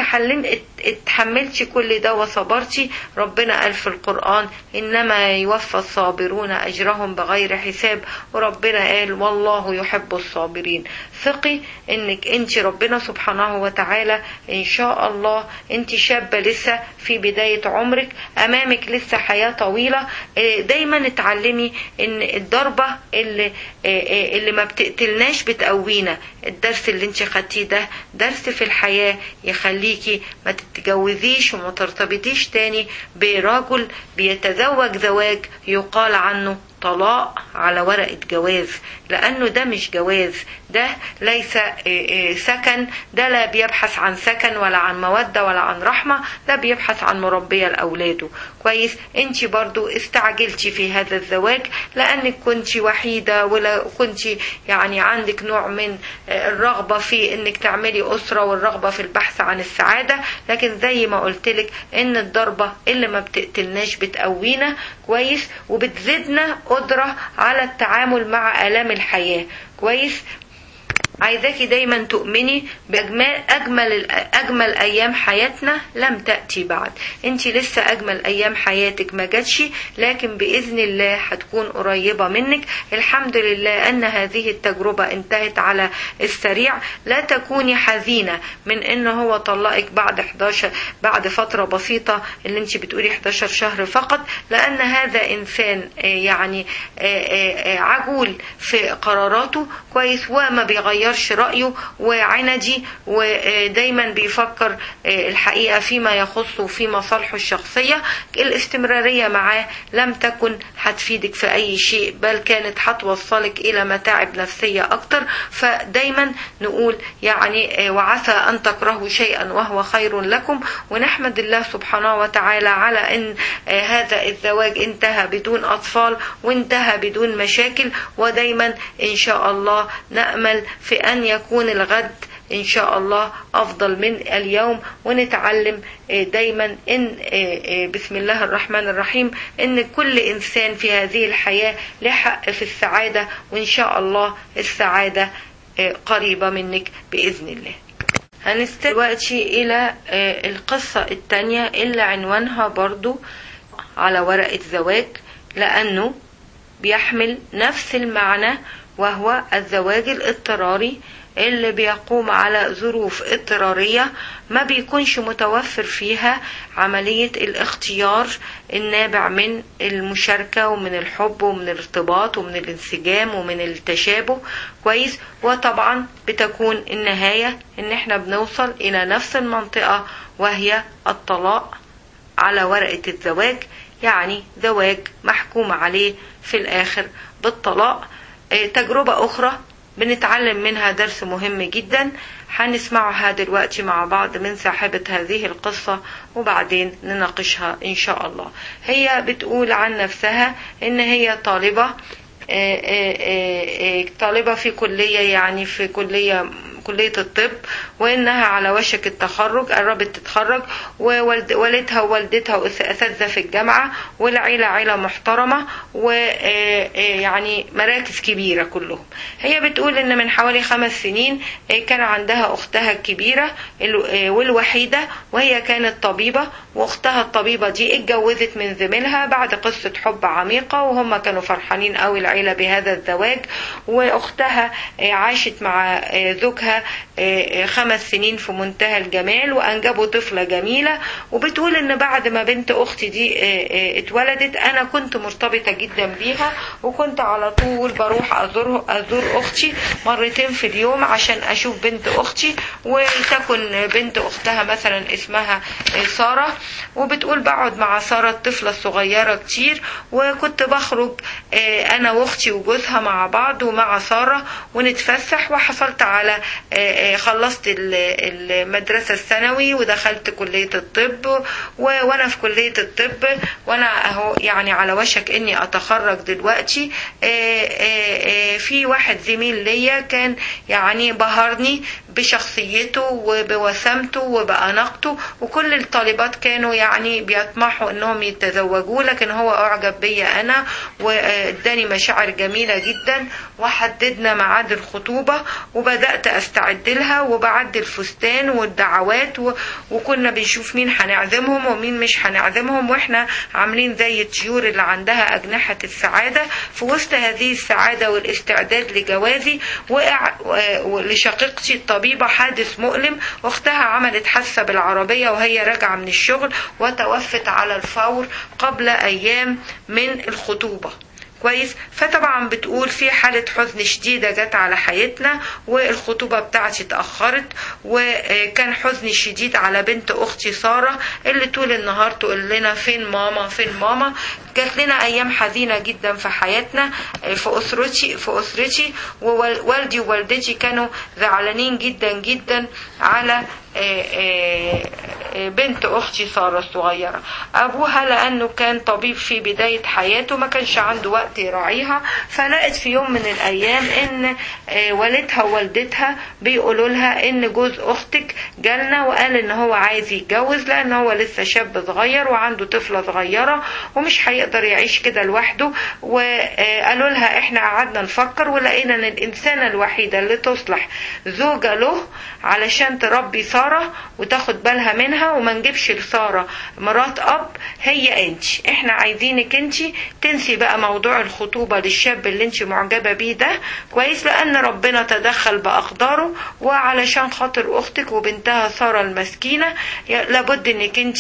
اتحملتي كل ده وصبرتي. ربنا قال في القرآن إنما يوفى الصابرون أجرهم بغير حساب، وربنا قال والله يحب الصابرين. ثقي انك انت ربنا سبحانه وتعالى ان شاء الله، انت شابة لسه في بداية عمرك، امامك لسه حياة طويلة، دايما اتعلمي ان الضربة اللي ما بتقتلناش بتقوينا. الدرس اللي انت خدتيه ده درس في الحياة يخليكي ما تتجوزيش وما ترتبطيش تاني برجل بيتزوج زواج يقال عنه طلاق على ورقة جواز، لأنه ده مش جواز، ده ليس سكن، ده لا بيبحث عن سكن ولا عن مودة ولا عن رحمة، ده بيبحث عن مربية لأولاده كويس. انت برضو استعجلتي في هذا الزواج لأنك كنت وحيدة، ولا كنت يعني عندك نوع من الرغبة في انك تعملي أسرة والرغبة في البحث عن السعادة، لكن زي ما قلتلك ان الضربة اللي ما بتقتلناش بتقوينا كويس، وبتزيدنا قدرة على التعامل مع آلام الحياة كويس. عايزاكي دايما تؤمني بأجمل أيام حياتنا لم تأتي بعد. انت لسه أجمل أيام حياتك ما جاتش، لكن بإذن الله هتكون قريبة منك. الحمد لله أن هذه التجربة انتهت على السريع. لا تكوني حزينة من أنه هو طلقك بعد فترة بسيطة، اللي انت بتقولي 11 شهر فقط، لأن هذا إنسان يعني عجول في قراراته كويس، وما بيغيرش رأيه، وعندي، ودايما بيفكر الحقيقة فيما يخصه وفي مصالحه الشخصية. الاستمرارية معاه لم تكن هتفيدك في أي شيء، بل كانت هتوصلك إلى متاعب نفسية أكتر. فدايما نقول يعني وعسى أن تكرهوا شيئا وهو خير لكم، ونحمد الله سبحانه وتعالى على أن هذا الزواج انتهى بدون أطفال وانتهى بدون مشاكل. ودايما إن شاء الله نأمل في أن يكون الغد إن شاء الله أفضل من اليوم، ونتعلم دايما إن بسم الله الرحمن الرحيم إن كل إنسان في هذه الحياة له حق في السعادة، وإن شاء الله السعادة قريبة منك بإذن الله. هنستمع دلوقتي إلى القصة التانية اللي عنوانها برضو على ورقة زواج، لأنه بيحمل نفس المعنى، وهو الزواج الاضطراري اللي بيقوم على ظروف اضطرارية ما بيكونش متوفر فيها عملية الاختيار النابع من المشاركة ومن الحب ومن الارتباط ومن الانسجام ومن التشابه كويس. وطبعا بتكون النهاية ان احنا بنوصل الى نفس المنطقة، وهي الطلاق على ورقة الزواج، يعني زواج محكوم عليه في الاخر بالطلاق. تجربة اخرى بنتعلم منها درس مهم جدا، هنسمعها دلوقتي مع بعض من صاحبة هذه القصة، وبعدين نناقشها إن شاء الله. هي بتقول عن نفسها إن هي طالبة في كلية، يعني في كلية الطب، وإنها على وشك التخرج، قربت تتخرج، ووالدها ووالدتها أساتذة في الجامعة، والعيلة عيلة محترمة، ويعني مراكز كبيرة كلهم. هي بتقول إن من حوالي 5 سنين كان عندها أختها الكبيرة والوحيدة، وهي كانت طبيبة، وأختها الطبيبة دي اتجوزت من زميلها بعد قصة حب عميقة، وهم كانوا فرحانين قوي العيلة بهذا الزواج. وأختها عاشت مع زوجها 5 سنين في منتهى الجمال، وأنجبوا طفلة جميلة. وبتقول إن بعد ما بنت أختي دي اتولدت أنا كنت مرتبطة جدا بيها، وكنت على طول بروح أزور أختي 2 مرتين في اليوم عشان أشوف بنت أختي، وتكن بنت أختها مثلا اسمها سارة. وبتقول بقعد مع سارة الطفلة الصغيرة كتير، وكنت بخرج أنا وأختي وجوزها مع بعض ومع سارة ونتفسح. وحصلت على خلصت المدرسة الثانوي ودخلت كلية الطب، وانا في كلية الطب وانا اهو يعني على وشك اني اتخرج دلوقتي، في واحد زميل ليا كان يعني بهرني بشخصيته وبوسامته وبأناقته، وكل الطالبات كانوا يعني بيطمحوا انهم يتزوجوا، لكن هو اعجب بيا انا واداني مشاعر جميلة جدا. وحددنا ميعاد الخطوبة وبدأت استعد لها، وبعد الفستان والدعوات، وكنا بنشوف مين هنعزمهم ومين مش هنعزمهم، واحنا عاملين زي الطيور اللي عندها أجنحة السعادة. في وسط هذه السعادة والاستعداد لجوازي وقع لشقيقتي الطبيبة حادث مؤلم. واختها عملت حادثة بالعربية وهي راجعة من الشغل، وتوفت على الفور قبل أيام من الخطوبة كويس. فطبعا بتقول في حالة حزن شديدة جت على حياتنا، والخطوبة بتاعتي اتأخرت، وكان حزن شديد على بنت أختي سارة اللي طول النهار تقول لنا فين ماما فين ماما. جات لنا أيام حزينة جدا في حياتنا في أسرتي ووالدي ووالدتي كانوا زعلانين جدا جدا على بنت أختي سارة الصغيرة. أبوها لأنه كان طبيب في بداية حياته ما كانش عنده وقت يراعيها، فلقت في يوم من الأيام إن والدها ووالدتها بيقولوا لها إن جوز أختك جالنا وقال إن هو عايز يتجوز، لأن هو لسه شاب صغير وعنده طفلة صغيرة ومش هيقدر يعيش كده لوحده. وقالوا لها إحنا قعدنا نفكر ولقينا إن الإنسانة الوحيدة اللي تصلح زوجة له علشان تربي سارة وتاخد بالها منها وما نجيبش لسارة مرات أب هي انت. احنا عايزينك انت تنسي بقى موضوع الخطوبة للشاب اللي انت معجبة بيه ده كويس، لأن ربنا تدخل بأقداره، وعلشان خاطر أختك وبنتها سارة المسكينة لابد انك انت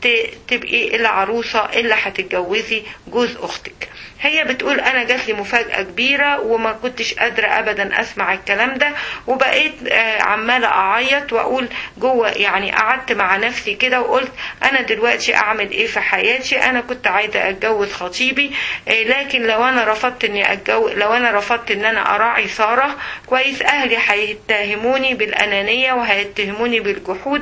تبقي العروسة اللي هتتجوزي جوز أختك. هي بتقول أنا جات لي مفاجأة كبيرة وما كنتش قادرة أبدا أسمع الكلام ده، وبقيت عمالة أعيط وأقول جوه، يعني قعدت مع نفسي كده وقلت أنا دلوقتي أعمل إيه في حياتي؟ أنا كنت عايزة أتجوز خطيبي، لكن لو أنا رفضت إني أتجوز، لو أنا رفضت إن أنا أراعي سارة كويس، أهلي هيتهموني بالأنانية وهيتهموني بالجحود،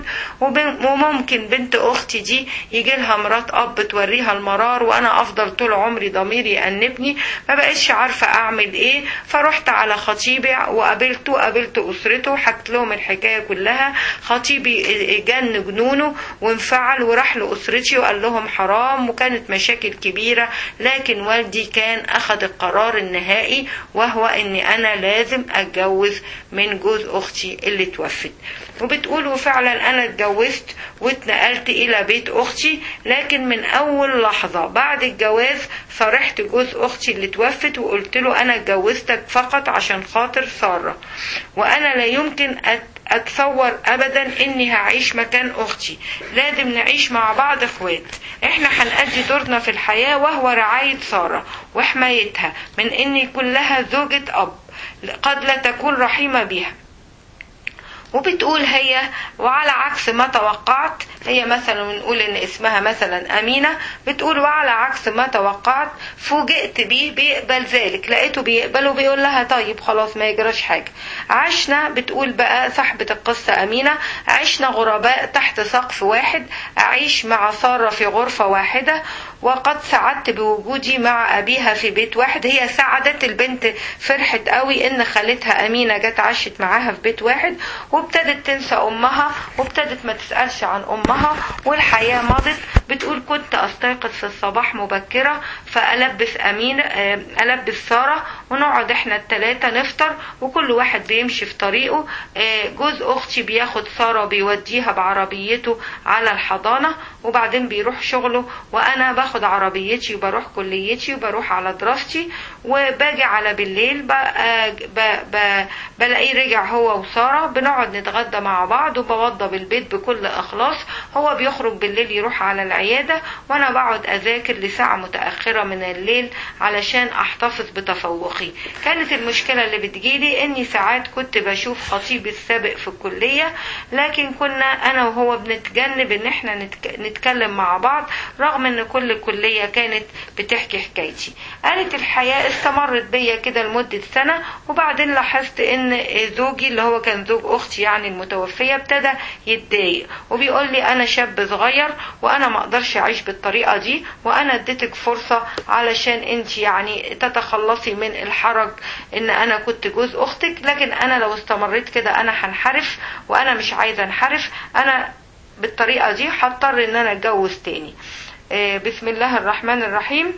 وممكن بنت أختي دي يجي لها مرات أب توريها المرار وأنا أفضل طول عمري ضميري يأنبني. ما بقتش عارفة أعمل إيه، فرحت على خطيبي وقابلت أسرته وحكت لهم الحكاية كلها. خطيبي جن جنونه وانفعل وراح لأسرتي وقال لهم حرام، وكانت مشاكل كبيرة، لكن والدي كان أخذ القرار النهائي وهو إني أنا لازم أتجوز من جوز أختي اللي توفت. وبتقول وفعلا أنا اتجوزت واتنقلت إلى بيت أختي، لكن من أول لحظة بعد الجواز صرحت جوز أختي اللي توفت وقلت له أنا اتجوزتك فقط عشان خاطر سارة، وأنا لا يمكن أتصور أبدا إني هعيش مكان أختي، لازم نعيش مع بعض اخوات، إحنا هنأدي دورنا في الحياة وهو رعاية سارة وحمايتها من إن يكون لها زوجة أب قد لا تكون رحيمة بها. وبتقول هي وعلى عكس ما توقعت، هي مثلا بنقول ان اسمها مثلا أمينة، بتقول وعلى عكس ما توقعت فوجئت بيه بيقبل ذلك، لقيته بيقبل وبيقول لها طيب خلاص ما يجراش حاجة. عشنا، بتقول بقى صاحبة القصة أمينة، عشنا غرباء تحت سقف واحد، أعيش مع سارة في غرفة واحدة، وقد سعدت بوجودي مع أبيها في بيت واحد. هي سعدت البنت، فرحت قوي إن خالتها أمينة جت عاشت معاها في بيت واحد، وابتدت تنسى أمها وابتدت ما تسألش عن أمها، والحياة مضت. بتقول كنت أستيقظ في الصباح مبكرة ألبس سارة ونقعد احنا الثلاثة نفطر وكل واحد بيمشي في طريقه. جوز أختي بياخد سارة بيوديها بعربيته على الحضانة وبعدين بيروح شغله، وأنا باخد عربيتي وبروح كليتي وبروح على دراستي، وباجي على بالليل بلاقيه رجع هو وسارة، بنقعد نتغدى مع بعض وبوضب البيت بكل إخلاص. هو بيخرج بالليل يروح على العيادة وأنا بقعد أذاكر لساعة متأخرة من الليل علشان أحتفظ بتفوقي. كانت المشكلة اللي بتجيلي إني ساعات كنت بشوف خطيبي السابق في الكلية، لكن كنا أنا وهو بنتجنب إن احنا نتكلم مع بعض رغم إن كل الكلية كانت بتحكي حكايتي. قالت الحياة استمرت بيا كده لمدة سنة، وبعدين لاحظت إن زوجي اللي هو كان زوج أختي يعني المتوفية ابتدى يتضايق وبيقول لي أنا شاب صغير وأنا ما أقدرش أعيش بالطريقة دي، وأنا اديتك فرصة علشان أنت يعني تتخلصي من الحرج إن أنا كنت جوز أختك، لكن أنا لو استمريت كده أنا هنحرف وأنا مش عايزة انحرف، أنا بالطريقة دي هضطر إن أنا أتجوز تاني. بسم الله الرحمن الرحيم.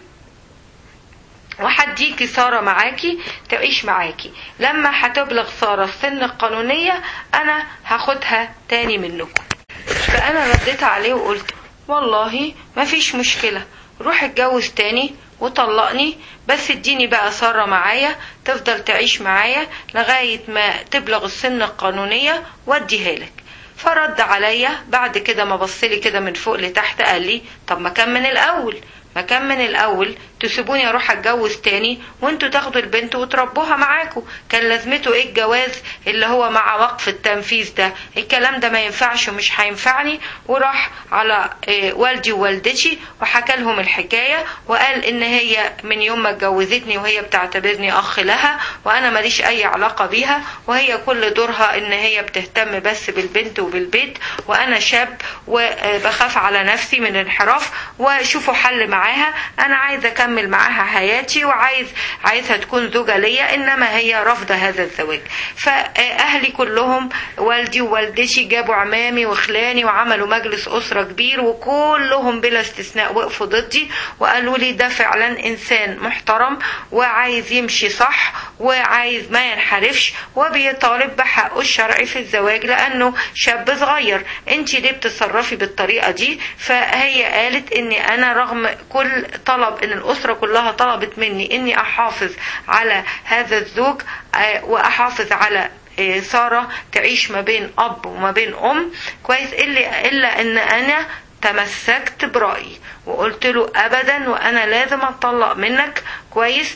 وهديكي سارة معاكي تعيش معاكي، لما هتبلغ سارة السن القانونية أنا هاخدها تاني منكم. فأنا رديت عليه وقلت والله ما فيش مشكلة، روح اتجوز تاني وطلقني، بس اديني بقى سارة معايا تفضل تعيش معايا لغاية ما تبلغ السن القانونية واديها لك. فرد عليا بعد كده ما بصلي كده من فوق لتحت قال لي طب ما كان من الأول تسيبوني اروح اتجوز تاني وانتوا تاخدوا البنت وتربوها معاكم. كان لازمته ايه الجواز اللي هو مع وقف التنفيذ ده؟ الكلام ده ما ينفعش ومش هينفعني. وراح على والدي ووالدتي وحكى لهم الحكاية، وقال ان هي من يوم ما اتجوزتني وهي بتعتبرني اخ لها، وانا ماليش اي علاقة بيها، وهي كل دورها ان هي بتهتم بس بالبنت وبالبيت، وانا شاب وبخاف على نفسي من الانحراف، وشوفوا حل معاها. انا عايزة اكمل معاها حياتي عايزها تكون زوجة ليا، انما هي رافضة هذا الزواج. فاهلي كلهم والدي ووالدتي جابوا عمامي وخلاني وعملوا مجلس اسرة كبير، وكلهم بلا استثناء وقفوا ضدي وقالوا لي ده فعلا انسان محترم وعايز يمشي صح وعايز ما ينحرفش وبيطالب بحقه الشرعي في الزواج لانه شاب صغير. انتي ليه بتتصرفي بالطريقة دي؟ فهي قالت اني انا رغم كل طلب ان الاسرة كلها طلبت مني اني احافظ على هذا الزوج واحافظ على سارة تعيش ما بين اب وما بين ام كويس، الا ان انا تمسكت برأيي وقلت له ابدا وانا لازم اتطلق منك كويس،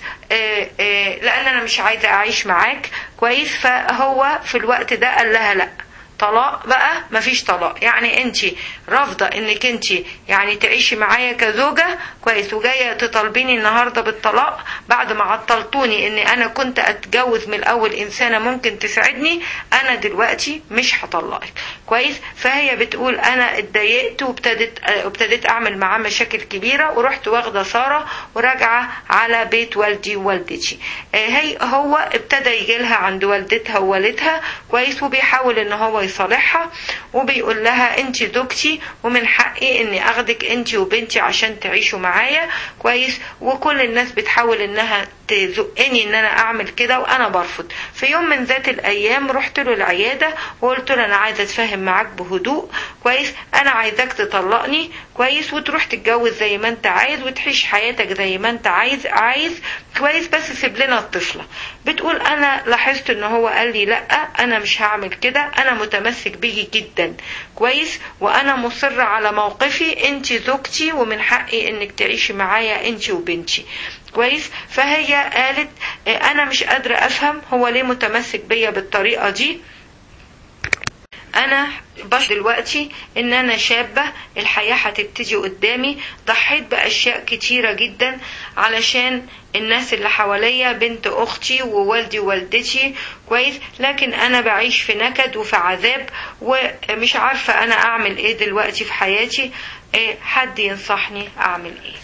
لان انا مش عايزة اعيش معاك كويس. فهو في الوقت ده قال لها لا، طلاق بقى، مفيش طلاق. يعني انتي رافضة انك انتي يعني تعيشي معايا كزوجة كويس، وجاية تطالبيني النهاردة بالطلاق بعد ما عطلتوني اني انا كنت اتجوز من الاول انسانة ممكن تساعدني. انا دلوقتي مش هطلقك كويس. فهي بتقول انا اتضايقت وابتديت اعمل معاه مشاكل كبيرة، ورحت واخدة سارة وراجعة على بيت والدي ووالدتي. هو ابتدى يجيلها عند والدتها ووالدها كويس، وبيحاول ان هو يصالحها، وبيقول لها انت زوجتي ومن حقي اني اخدك انت وبنتي عشان تعيشوا معايا كويس. وكل الناس بتحاول انها تزقني ان انا اعمل كده وانا برفض. في يوم من ذات الايام رحت له العيادة وقلت له انا عايزة اتفاهم معاك بهدوء كويس، انا عايزاك تطلقني كويس وتروح تتجوز زي ما انت عايز وتعيش حياتك زي ما انت عايز كويس، بس سيب لنا الطفلة. بتقول انا لاحظت ان هو قال لي لا انا مش هعمل كده، انا متمسك بيكي جدا كويس، وانا مصر على موقفي، انت زوجتي ومن حقي انك تعيشي معايا انت وبنتي كويس. فهي قالت انا مش قادرة افهم هو ليه متمسك بيا بالطريقة دي. انا دلوقتي ان انا شابة، الحياة هتبتدي قدامي، ضحيت باشياء كتيرة جدا علشان الناس اللي حواليا، بنت اختي ووالدي ووالدتي كويس، لكن انا بعيش في نكد وفي عذاب ومش عارفة انا اعمل ايه دلوقتي في حياتي. حد ينصحني اعمل ايه؟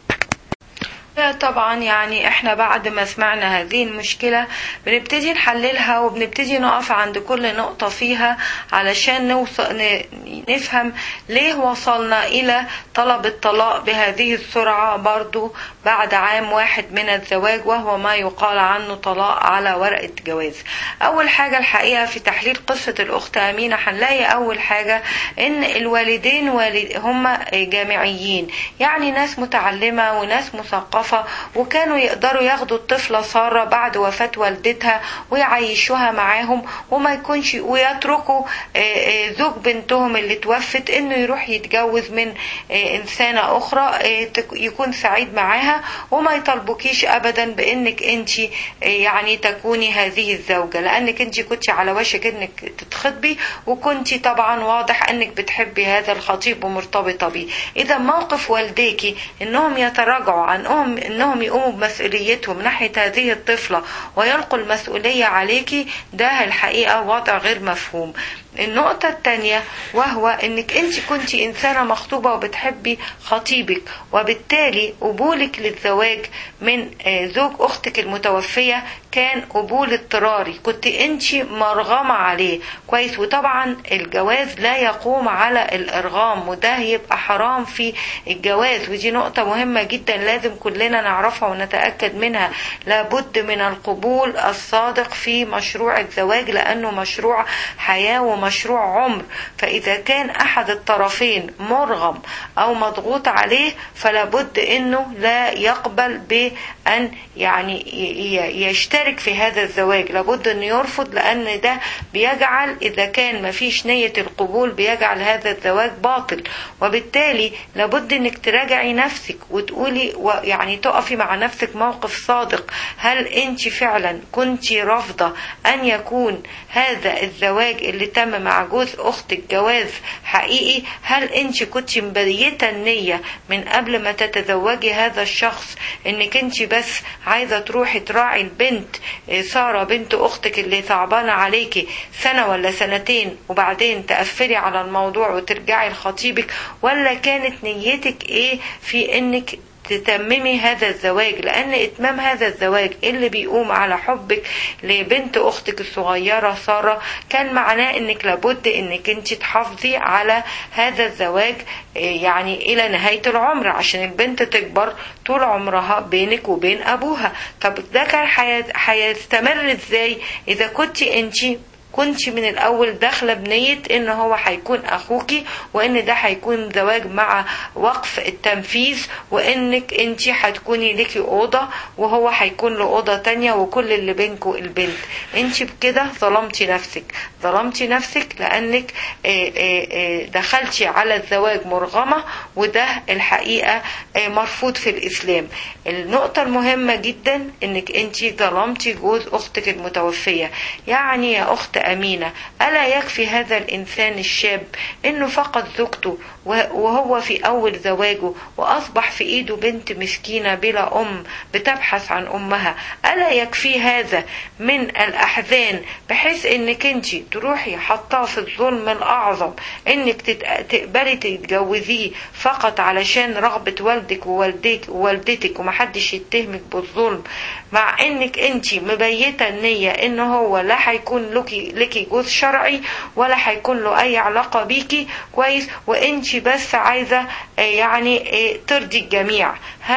طبعا يعني احنا بعد ما سمعنا هذه المشكلة بنبتدي نحللها وبنبتدي نقف عند كل نقطة فيها علشان نفهم ليه وصلنا الى طلب الطلاق بهذه السرعة برضو بعد عام واحد من الزواج، وهو ما يقال عنه طلاق على ورقة جواز. اول حاجة الحقيقة في تحليل قصة الاخت امينة هنلاقي اول حاجة ان الوالدين هما جامعيين، يعني ناس متعلمة وناس مثقفة، وكانوا يقدروا ياخدوا الطفلة سارة بعد وفاة والدتها ويعيشوها معاهم وما يكونش ويتركوا زوج بنتهم اللي توفت انه يروح يتجوز من انسانة اخرى يكون سعيد معاها، وما يطلبوكيش ابدا بانك انت يعني تكوني هذه الزوجة، لانك انت كنت على وشك انك تتخطبي، وكنت طبعا واضح انك بتحبي هذا الخطيب ومرتبطة بيه. اذا موقف والديكي انهم يتراجعوا عن انهم يقوموا بمسؤوليتهم ناحية هذه الطفلة ويلقوا المسؤولية عليكي، ده الحقيقة وضع غير مفهوم. النقطة الثانية وهو انك انت كنت انسانة مخطوبة وبتحبي خطيبك، وبالتالي قبولك للزواج من زوج اختك المتوفية كان قبول اضطراري، كنت انت مرغمة عليه كويس. وطبعا الجواز لا يقوم على الارغام، وده يبقى حرام في الجواز، ودي نقطة مهمة جدا لازم كلنا نعرفها ونتأكد منها. لابد من القبول الصادق في مشروع الزواج، لانه مشروع حياة ومشروع عمر. فإذا كان أحد الطرفين مرغم أو مضغوط عليه فلا بد أنه لا يقبل أن يعني يشترك في هذا الزواج، لابد أن يرفض، لأن ده بيجعل إذا كان ما فيش نية القبول بيجعل هذا الزواج باطل. وبالتالي لابد أنك تراجعي نفسك وتقولي يعني تقفي مع نفسك موقف صادق، هل أنت فعلا كنت رافضة أن يكون هذا الزواج اللي تم مع جوز أختك جواز حقيقي؟ هل أنت كنت مبيتة النية من قبل ما تتزوجي هذا الشخص انك انت بس عايزة تروحي تراعي البنت سارة بنت اختك اللي صعبانة عليكي سنة ولا سنتين وبعدين تقفلي على الموضوع وترجعي لخطيبك؟ ولا كانت نيتك ايه في انك تتممي هذا الزواج؟ لان اتمام هذا الزواج اللي بيقوم على حبك لبنت اختك الصغيرة سارة كان معناه انك لابد انك انت تحافظي على هذا الزواج يعني الى نهاية العمر، عشان البنت تكبر طول عمرها بينك وبين ابوها. طب ده كان هيستمر ازاي اذا كنت من الاول داخله بنيه ان هو هيكون اخوكي، وان ده هيكون زواج مع وقف التنفيذ، وانك انت هتكوني ليكي اوضه وهو هيكون له اوضه تانية وكل اللي بينكوا البنت؟ انت بكده ظلمتي نفسك لانك دخلتي على الزواج مرغمه، وده الحقيقه مرفوض في الاسلام. النقطه المهمه جدا انك انت ظلمتي جوز اختك المتوفيه. يعني يا اخت أمينة، ألا يكفي هذا الإنسان الشاب إنه فقد زوجته وهو في أول زواجه وأصبح في إيده بنت مسكينة بلا أم بتبحث عن أمها؟ ألا يكفي هذا من الأحزان بحيث إنك انت تروحي حطاه في الظلم الأعظم إنك تقبلي تتجوزيه فقط علشان رغبة والدك ووالدتك ومحدش يتهمك بالظلم، مع إنك انت مبيتة النية إن هو لا هيكون لكي جوز شرعي ولا هيكون له أي علاقة بيكي كويس، وانت بس عايزة يعني ترضي الجميع؟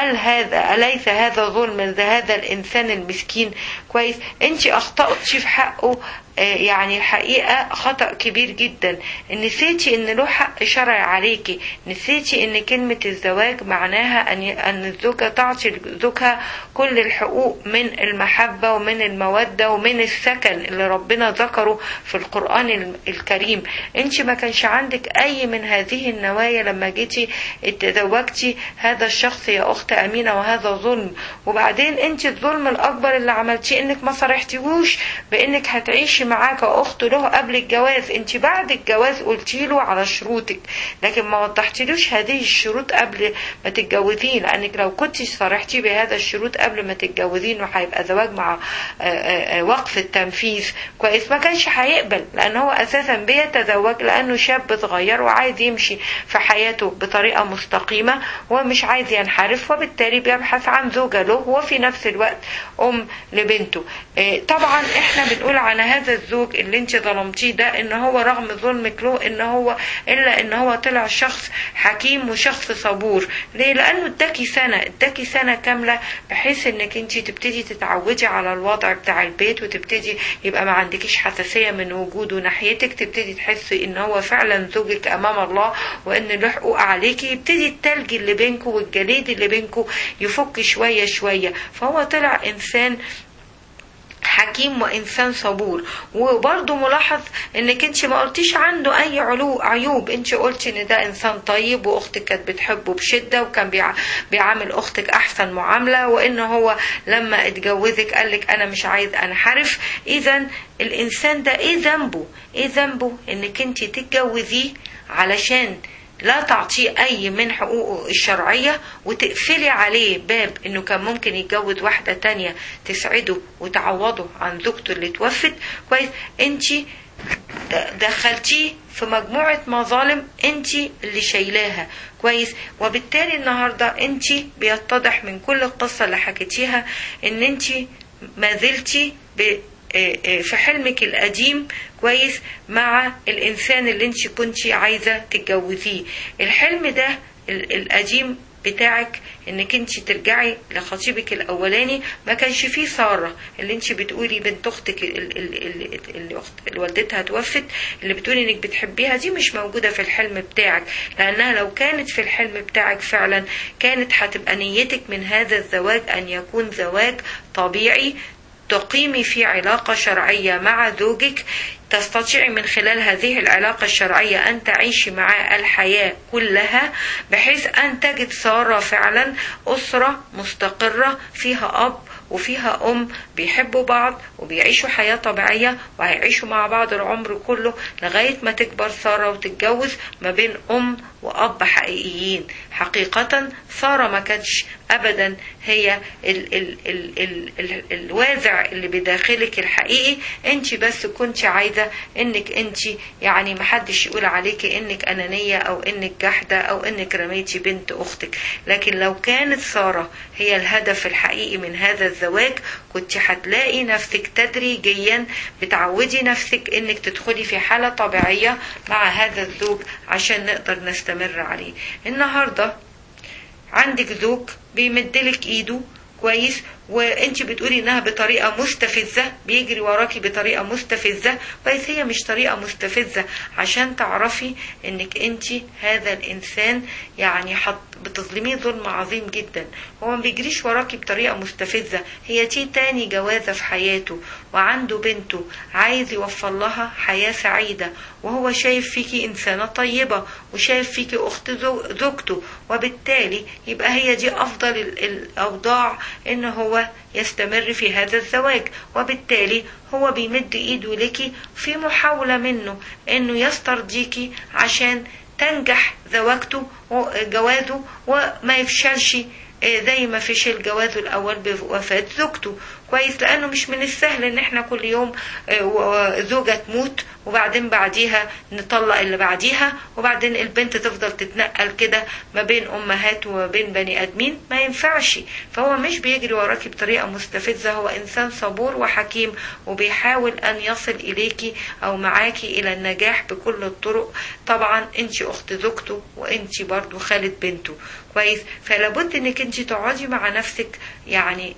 أليس هذا ظلم لهذا الإنسان المسكين كويس؟ انت أخطأتي في حقه يعني الحقيقة خطأ كبير جدا. نسيتي ان له حق شرعي عليكي، نسيتي ان كلمة الزواج معناها ان الزوجة تعطي زوجها كل الحقوق من المحبة ومن المودة ومن السكن اللي ربنا ذكره في القرآن الكريم. انت ما كانش عندك اي من هذه النوايا لما جيتي تزوجتي هذا الشخص يا اخت امينة، وهذا ظلم. وبعدين انت الظلم الاكبر اللي عملتيه انك ما صرحتيهوش بانك هتعيشي معاك اخت له قبل الجواز. انت بعد الجواز قلتي له على شروطك، لكن ما وضحتيلوش هذه الشروط قبل ما تتجوزين، لانك لو كنت صرحتي بهذا الشروط قبل ما تتجوزين وهيبقى زواج مع وقف التنفيذ كويس ما كانش هيقبل، لان هو اساسا بيتزوج لانه شاب صغير وعايز يمشي في حياته بطريقة مستقيمة ومش عايز ينحرف، وبالتالي بيبحث عن زوجة له وفي نفس الوقت لبنته. طبعا احنا بنقول على هذا الزوج اللي انت ظلمتيه ده ان هو رغم ظلمك له الا ان هو طلع شخص حكيم وشخص صبور. ليه؟ لانه اداكي سنة كاملة بحيث انك انت تبتدي تتعودي على الوضع بتاع البيت، وتبتدي يبقى ما عندكيش حساسية من وجوده ناحيتك، تبتدي تحسي ان هو فعلا زوجك امام الله وان له حقوق عليكي، يبتدي التلج اللي بينكو والجليد اللي بينكو يفك شوية شوية. فهو طلع انسان حكيم وانسان صبور. وبرضه ملاحظ انك انت ما قلتيش عنده اي عيوب، انت قلتي ان ده انسان طيب واختك كانت بتحبه بشدة وكان بيعامل اختك احسن معاملة، وان هو لما اتجوزك قالك انا مش عايز انحرف. اذا الانسان ده ايه ذنبه انك انت تتجوزيه علشان لا تعطيه اي من حقوقه الشرعية وتقفلي عليه باب انه كان ممكن يتجوز واحدة تانية تسعده وتعوضه عن زوجته اللي توفت كويس؟ انتي دخلتيه في مجموعة مظالم انتي اللي شايلاها كويس. وبالتالي النهاردة انتي بيتضح من كل القصة اللي حكيتيها ان انتي ما زلتي في حلمك القديم كويس مع الانسان اللي انت كنتي عايزة تتجوزيه. الحلم ده القديم بتاعك انك انت ترجعي لخطيبك الاولاني. ما كانش فيه سارة اللي انت بتقولي بنت اختك اللي والدتها توفت، اللي بتقولي انك بتحبيها، دي مش موجودة في الحلم بتاعك، لانها لو كانت في الحلم بتاعك فعلا كانت هتبقى نيتك من هذا الزواج ان يكون زواج طبيعي، تقيمي في علاقة شرعية مع زوجك، تستطيعي من خلال هذه العلاقة الشرعية أن تعيشي معاه الحياة كلها، بحيث أن تجد سارة فعلا أسرة مستقرة فيها أب وفيها أم بيحبوا بعض وبيعيشوا حياة طبيعية، وهيعيشوا مع بعض العمر كله لغاية ما تكبر سارة وتتجوز ما بين أم وأب حقيقيين. حقيقة سارة ما كانتش أبدا هي الوازع اللي بداخلك الحقيقي، انت بس كنت عايزة انك انت يعني محدش يقول عليك انك أنانية او انك جحدة او انك رميتي بنت اختك. لكن لو كانت سارة هي الهدف الحقيقي من هذا الزواج، كنت هتلاقي نفسك تدريجيا بتعودي نفسك انك تدخلي في حالة طبيعية مع هذا الزوج عشان نقدر نستمر عليه. النهاردة عندك زوج بيمدلك ايده كويس، وانت بتقولي انها بطريقة مستفزة، بيجري وراكي بطريقة مستفزة، بس هي مش طريقة مستفزة، عشان تعرفي انك انت هذا الانسان يعني بتظلميه ظلم عظيم جدا. هو ما بيجريش وراكي بطريقة مستفزة، هي تاني جوازة في حياته، وعنده بنته عايز يوفر لها حياة سعيدة، وهو شايف فيكي إنسانة طيبة وشايف فيكي أخت زوجته، وبالتالي يبقى هي دي أفضل الأوضاع إن هو يستمر في هذا الزواج. وبالتالي هو بيمد إيده لكي في محاولة منه إنه يسترضيكي عشان تنجح زواجته وجوازه وما يفشلش زي ما فشل جوازه الأول بوفاة زوجته. كويس، لأنه مش من السهل إن احنا كل يوم زوجة تموت وبعدين بعديها نطلق اللي بعديها، وبعدين البنت تفضل تتنقل كده ما بين أمهات وما بين بني آدمين، ما ينفعش. فهو مش بيجري وراكي بطريقة مستفزة، هو إنسان صبور وحكيم وبيحاول أن يصل إليكي أو معاكي إلى النجاح بكل الطرق. طبعا انت أخت زوجته وانت برضو خالة بنته. كويس، فلابد انك انت تقعدي مع نفسك، يعني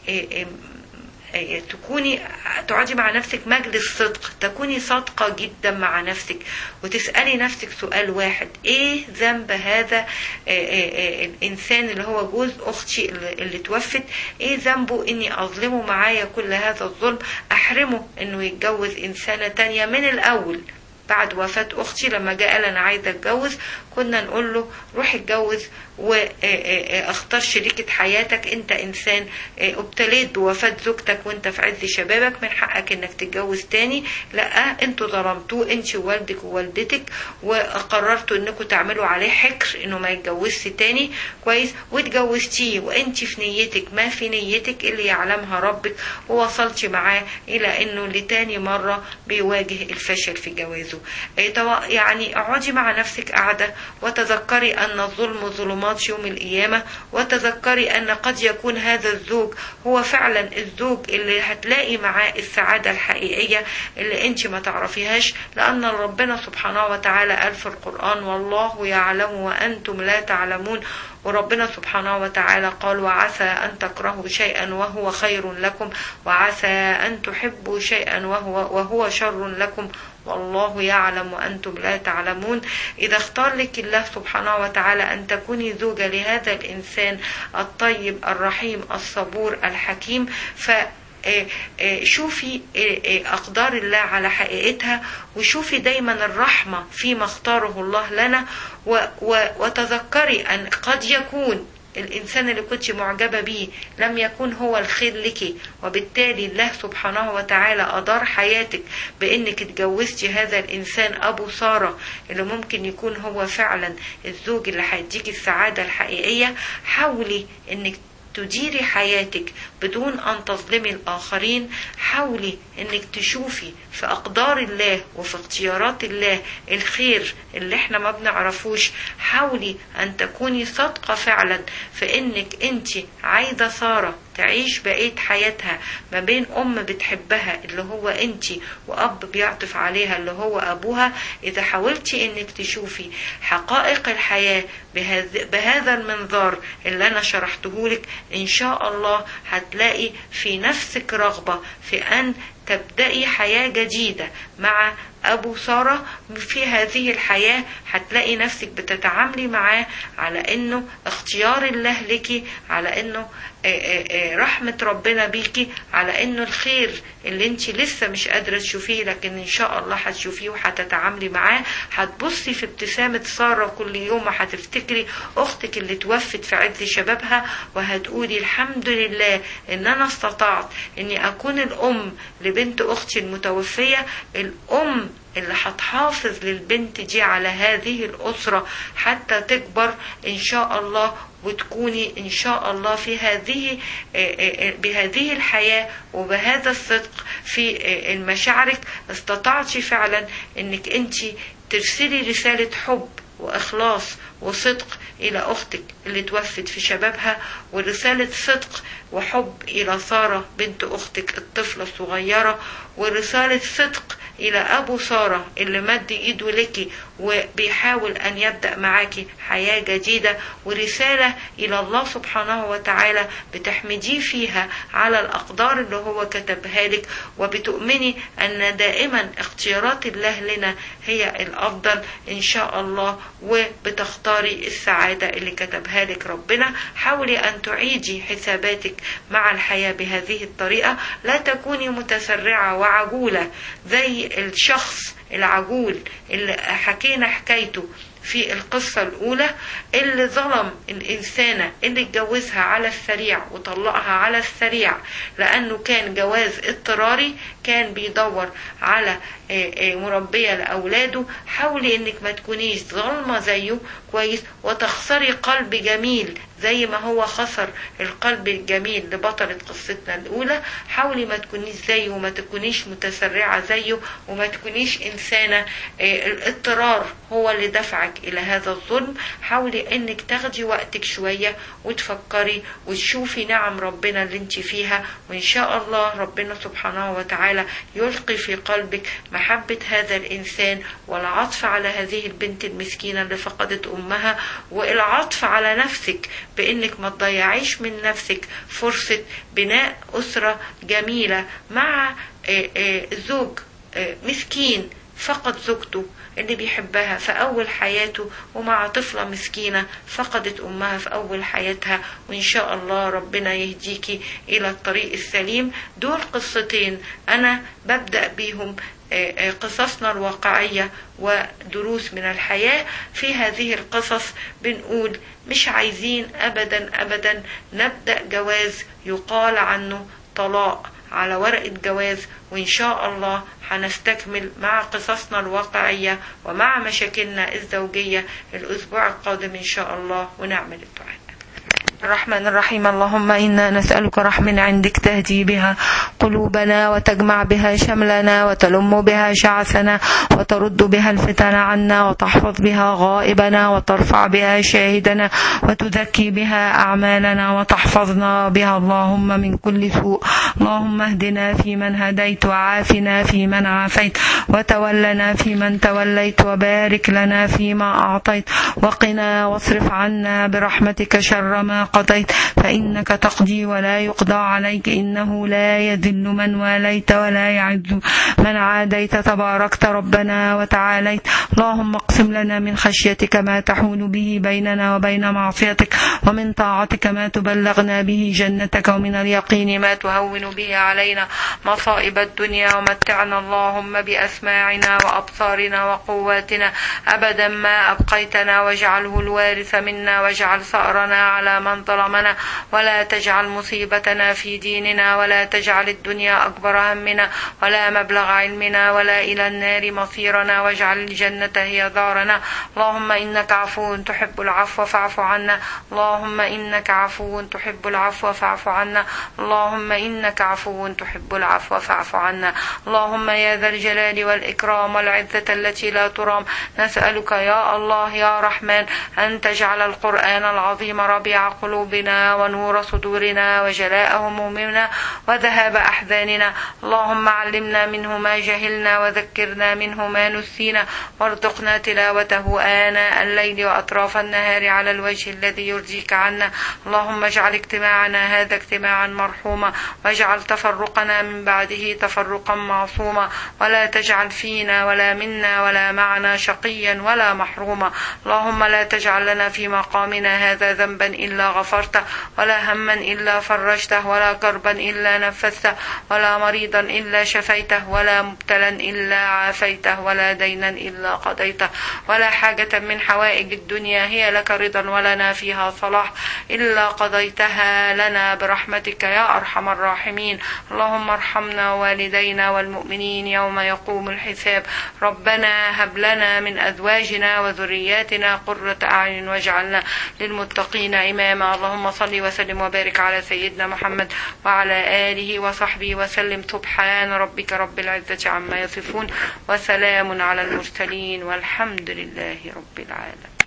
تقعدي مع نفسك مجلس صدق، تكوني صادقة جدا مع نفسك، وتسألي نفسك سؤال واحد: ايه ذنب هذا الانسان اللي هو جوز اختي اللي توفت؟ ايه ذنبه اني اظلمه معايا كل هذا الظلم، احرمه انه يتجوز انسانة تانية من الاول؟ بعد وفاة أختي لما جاء قال أنا عايزة أتجوز، كنا نقول له روح اتجوز واختار شريكة حياتك، انت انسان ابتليت بوفاة زوجتك وانت في عز شبابك، من حقك انك تتجوز تاني. لا، انتوا ظلمتوه انت ووالدك ووالدتك، وقررتوا انكم تعملوا عليه حكر انه ما يتجوزش تاني. كويس، واتجوزتيه وانت في نيتك ما في نيتك اللي يعلمها ربك، ووصلتي معاه الى انه لتاني مرة بيواجه الفشل في جوازه. يعني اقعدي مع نفسك قاعدة وتذكري ان الظلم ظلمات يوم القيامة، وتذكري أن قد يكون هذا الزوج هو فعلا الزوج اللي هتلاقي معاه السعادة الحقيقية اللي انت ما تعرفيهاش، لأن ربنا سبحانه وتعالى قال في القرآن: والله يعلم وأنتم لا تعلمون. وربنا سبحانه وتعالى قال: وعسى أن تكرهوا شيئا وهو خير لكم، وعسى أن تحبوا شيئا وهو شر لكم، والله يعلم وأنتم لا تعلمون. إذا اختار لك الله سبحانه وتعالى أن تكوني زوجة لهذا الإنسان الطيب الرحيم الصبور الحكيم، شوفي أقدار الله على حقيقتها، وشوفي دايما الرحمة فيما اختاره الله لنا، وتذكري أن قد يكون الإنسان اللي كنت معجبة بيه لم يكن هو الخير لك، وبالتالي الله سبحانه وتعالى أدار حياتك بأنك اتجوزتي هذا الإنسان أبو سارة اللي ممكن يكون هو فعلا الزوج اللي هيديك السعادة الحقيقية. حاولي أنك تديري حياتك بدون أن تظلمي الآخرين. حاولي أنك تشوفي في أقدار الله وفي اختيارات الله الخير اللي احنا ما بنعرفوش. حاولي أن تكوني صادقة فعلا في أنك أنت عايزة سارة تعيش بقية حياتها ما بين أم بتحبها اللي هو انتي، وأب بيعطف عليها اللي هو أبوها، إذا حاولتي انك تشوفي حقائق الحياة بهذا المنظار اللي أنا شرحتهولك، إن شاء الله هتلاقي في نفسك رغبة في أن تبدأي حياة جديدة مع أبو سارة. في هذه الحياة هتلاقي نفسك بتتعاملي معاه على أنه اختيار الله لك، على أنه رحمة ربنا بيكي، على أنه الخير اللي انت لسه مش قادرة تشوفيه لكن إن شاء الله هتشوفيه وهتتعاملي معاه. هتبصي في ابتسامة سارة كل يوم وهتفتكري أختك اللي توفت في عز شبابها، وهتقولي الحمد لله إن أنا استطعت إني أكون الأم لبنت أختي المتوفية، الأم اللي هتحافظ للبنت دي على هذه الأسرة حتى تكبر إن شاء الله، وتكوني إن شاء الله في بهذه الحياة وبهذا الصدق في المشاعرك. استطعتي فعلا إنك أنت ترسلي رسالة حب وإخلاص وصدق إلى أختك اللي توفت في شبابها، ورسالة صدق وحب إلى سارة بنت أختك الطفلة الصغيرة، ورسالة صدق إلى أبو سارة اللي مد إيده لك وبيحاول أن يبدأ معاكي حياة جديدة، ورسالة إلى الله سبحانه وتعالى بتحمديه فيها على الأقدار اللي هو كتبها لك، وبتؤمني أن دائما اختيارات الله لنا هي الأفضل إن شاء الله، وبتختاري السعادة اللي كتبها لك ربنا. حاولي أن تعيدي حساباتك مع الحياة بهذه الطريقة، لا تكوني متسرعة وعجولة زي الشخص العجول اللي حكينا حكايته في القصة الأولى، اللي ظلم الإنسانة اللي اتجوزها على السريع وطلقها على السريع لأنه كان جواز اضطراري، كان بيدور على مربية لأولاده. حاولي انك ما تكونيش ظلمة زيه كويس وتخسري قلب جميل زي ما هو خسر القلب الجميل لبطلة قصتنا الأولى. حاولي ما تكونيش زيه وما تكونيش متسرعة زيه وما تكونيش إنسانة الاضطرار هو اللي دفعك إلى هذا الظلم. حاولي انك تاخدي وقتك شوية وتفكري وتشوفي نعم ربنا اللي انت فيها، وإن شاء الله ربنا سبحانه وتعالى يلقي في قلبك محبة هذا الإنسان والعطف على هذه البنت المسكينة اللي فقدت أمها، والعطف على نفسك بأنك ما تضيعيش من نفسك فرصة بناء أسرة جميلة مع زوج مسكين فقد زوجته اللي بيحبها في أول حياته، ومع طفلة مسكينة فقدت أمها في أول حياتها. وإن شاء الله ربنا يهديكي إلى الطريق السليم. دول قصتين أنا ببدأ بيهم قصصنا الواقعية ودروس من الحياة. في هذه القصص بنقول مش عايزين أبدا أبدا نبدأ جواز يقال عنه طلاق على ورقة جواز، وإن شاء الله هنستكمل مع قصصنا الواقعية ومع مشاكلنا الزوجية الأسبوع القادم إن شاء الله، ونعمل الدعاء. الرحمن الرحيم. اللهم إنا نسألك رحمة عندك تهدي بها قلوبنا وتجمع بها شملنا وتلم بها شعثنا وترد بها الفتن عنا وتحفظ بها غائبنا وترفع بها شاهدنا وتزكي بها أعمالنا وتحفظنا بها اللهم من كل سوء. اللهم اهدنا فيمن هديت وعافنا فيمن عافيت وتولنا فيمن توليت وبارك لنا فيما أعطيت وقنا واصرف عنا برحمتك شر ما قضيت، فإنك تقضي ولا يقضى عليك، إنه لا يذل من واليت ولا يعز من عاديت، تباركت ربنا وتعاليت. اللهم اقسم لنا من خشيتك ما تحول به بيننا وبين معصيتك، ومن طاعتك ما تبلغنا به جنتك، ومن اليقين ما تهون به علينا مصائب الدنيا، ومتعنا اللهم بأسماعنا وأبصارنا وقواتنا أبدا ما أبقيتنا، واجعله الوارث منا، واجعل ثأرنا على من ظلمنا، ولا تجعل مصيبتنا في ديننا، ولا تجعل الدنيا أكبر همنا ولا مبلغ علمنا ولا إلى النار مصيرنا، واجعل الجنة هي دارنا. اللهم إنك عفو تحب العفو فاعف عنا. اللهم إنك عفو تحب العفو فاعف عنا. اللهم إنك عفو تحب العفو فاعف عنا. اللهم يا ذا الجلال والإكرام والعزة التي لا ترام، نسألك يا الله يا رحمن أن تجعل القرآن العظيم ربيع قلوبنا ونور صدورنا وجلاء همومنا وذهاب أحزاننا. اللهم علمنا منه ما جهلنا وذكرنا منه ما نسينا، وارزقنا تلاوته آناء الليل وأطراف النهار على الوجه الذي يرضيك عنا. اللهم اجعل اجتماعنا هذا اجتماعا مرحوما، واجعل تفرقنا من بعده تفرقا معصوما، ولا تجعل فينا ولا منا ولا معنا شقيا ولا محروما. اللهم لا تجعل لنا في مقامنا هذا ذنبا إلا غفرته، ولا هما إلا فرجته، ولا كربا إلا نفسته، ولا مريضا إلا شفيته، ولا مبتلا إلا عافيته، ولا دينا إلا قضيته، ولا حاجة من حوائج الدنيا هي لك رضا ولنا فيها صلاح إلا قضيتها لنا برحمتك يا أرحم الراحمين. اللهم ارحمنا والدينا والمؤمنين يوم يقوم الحساب. ربنا هب لنا من أزواجنا وذرياتنا قرة أعين واجعلنا للمتقين إماما. اللهم صل وسلم وبارك على سيدنا محمد وعلى آله وصحبه وسلم. سبحان ربك رب العزة عما يصفون، وسلام على المرسلين، والحمد لله رب العالمين.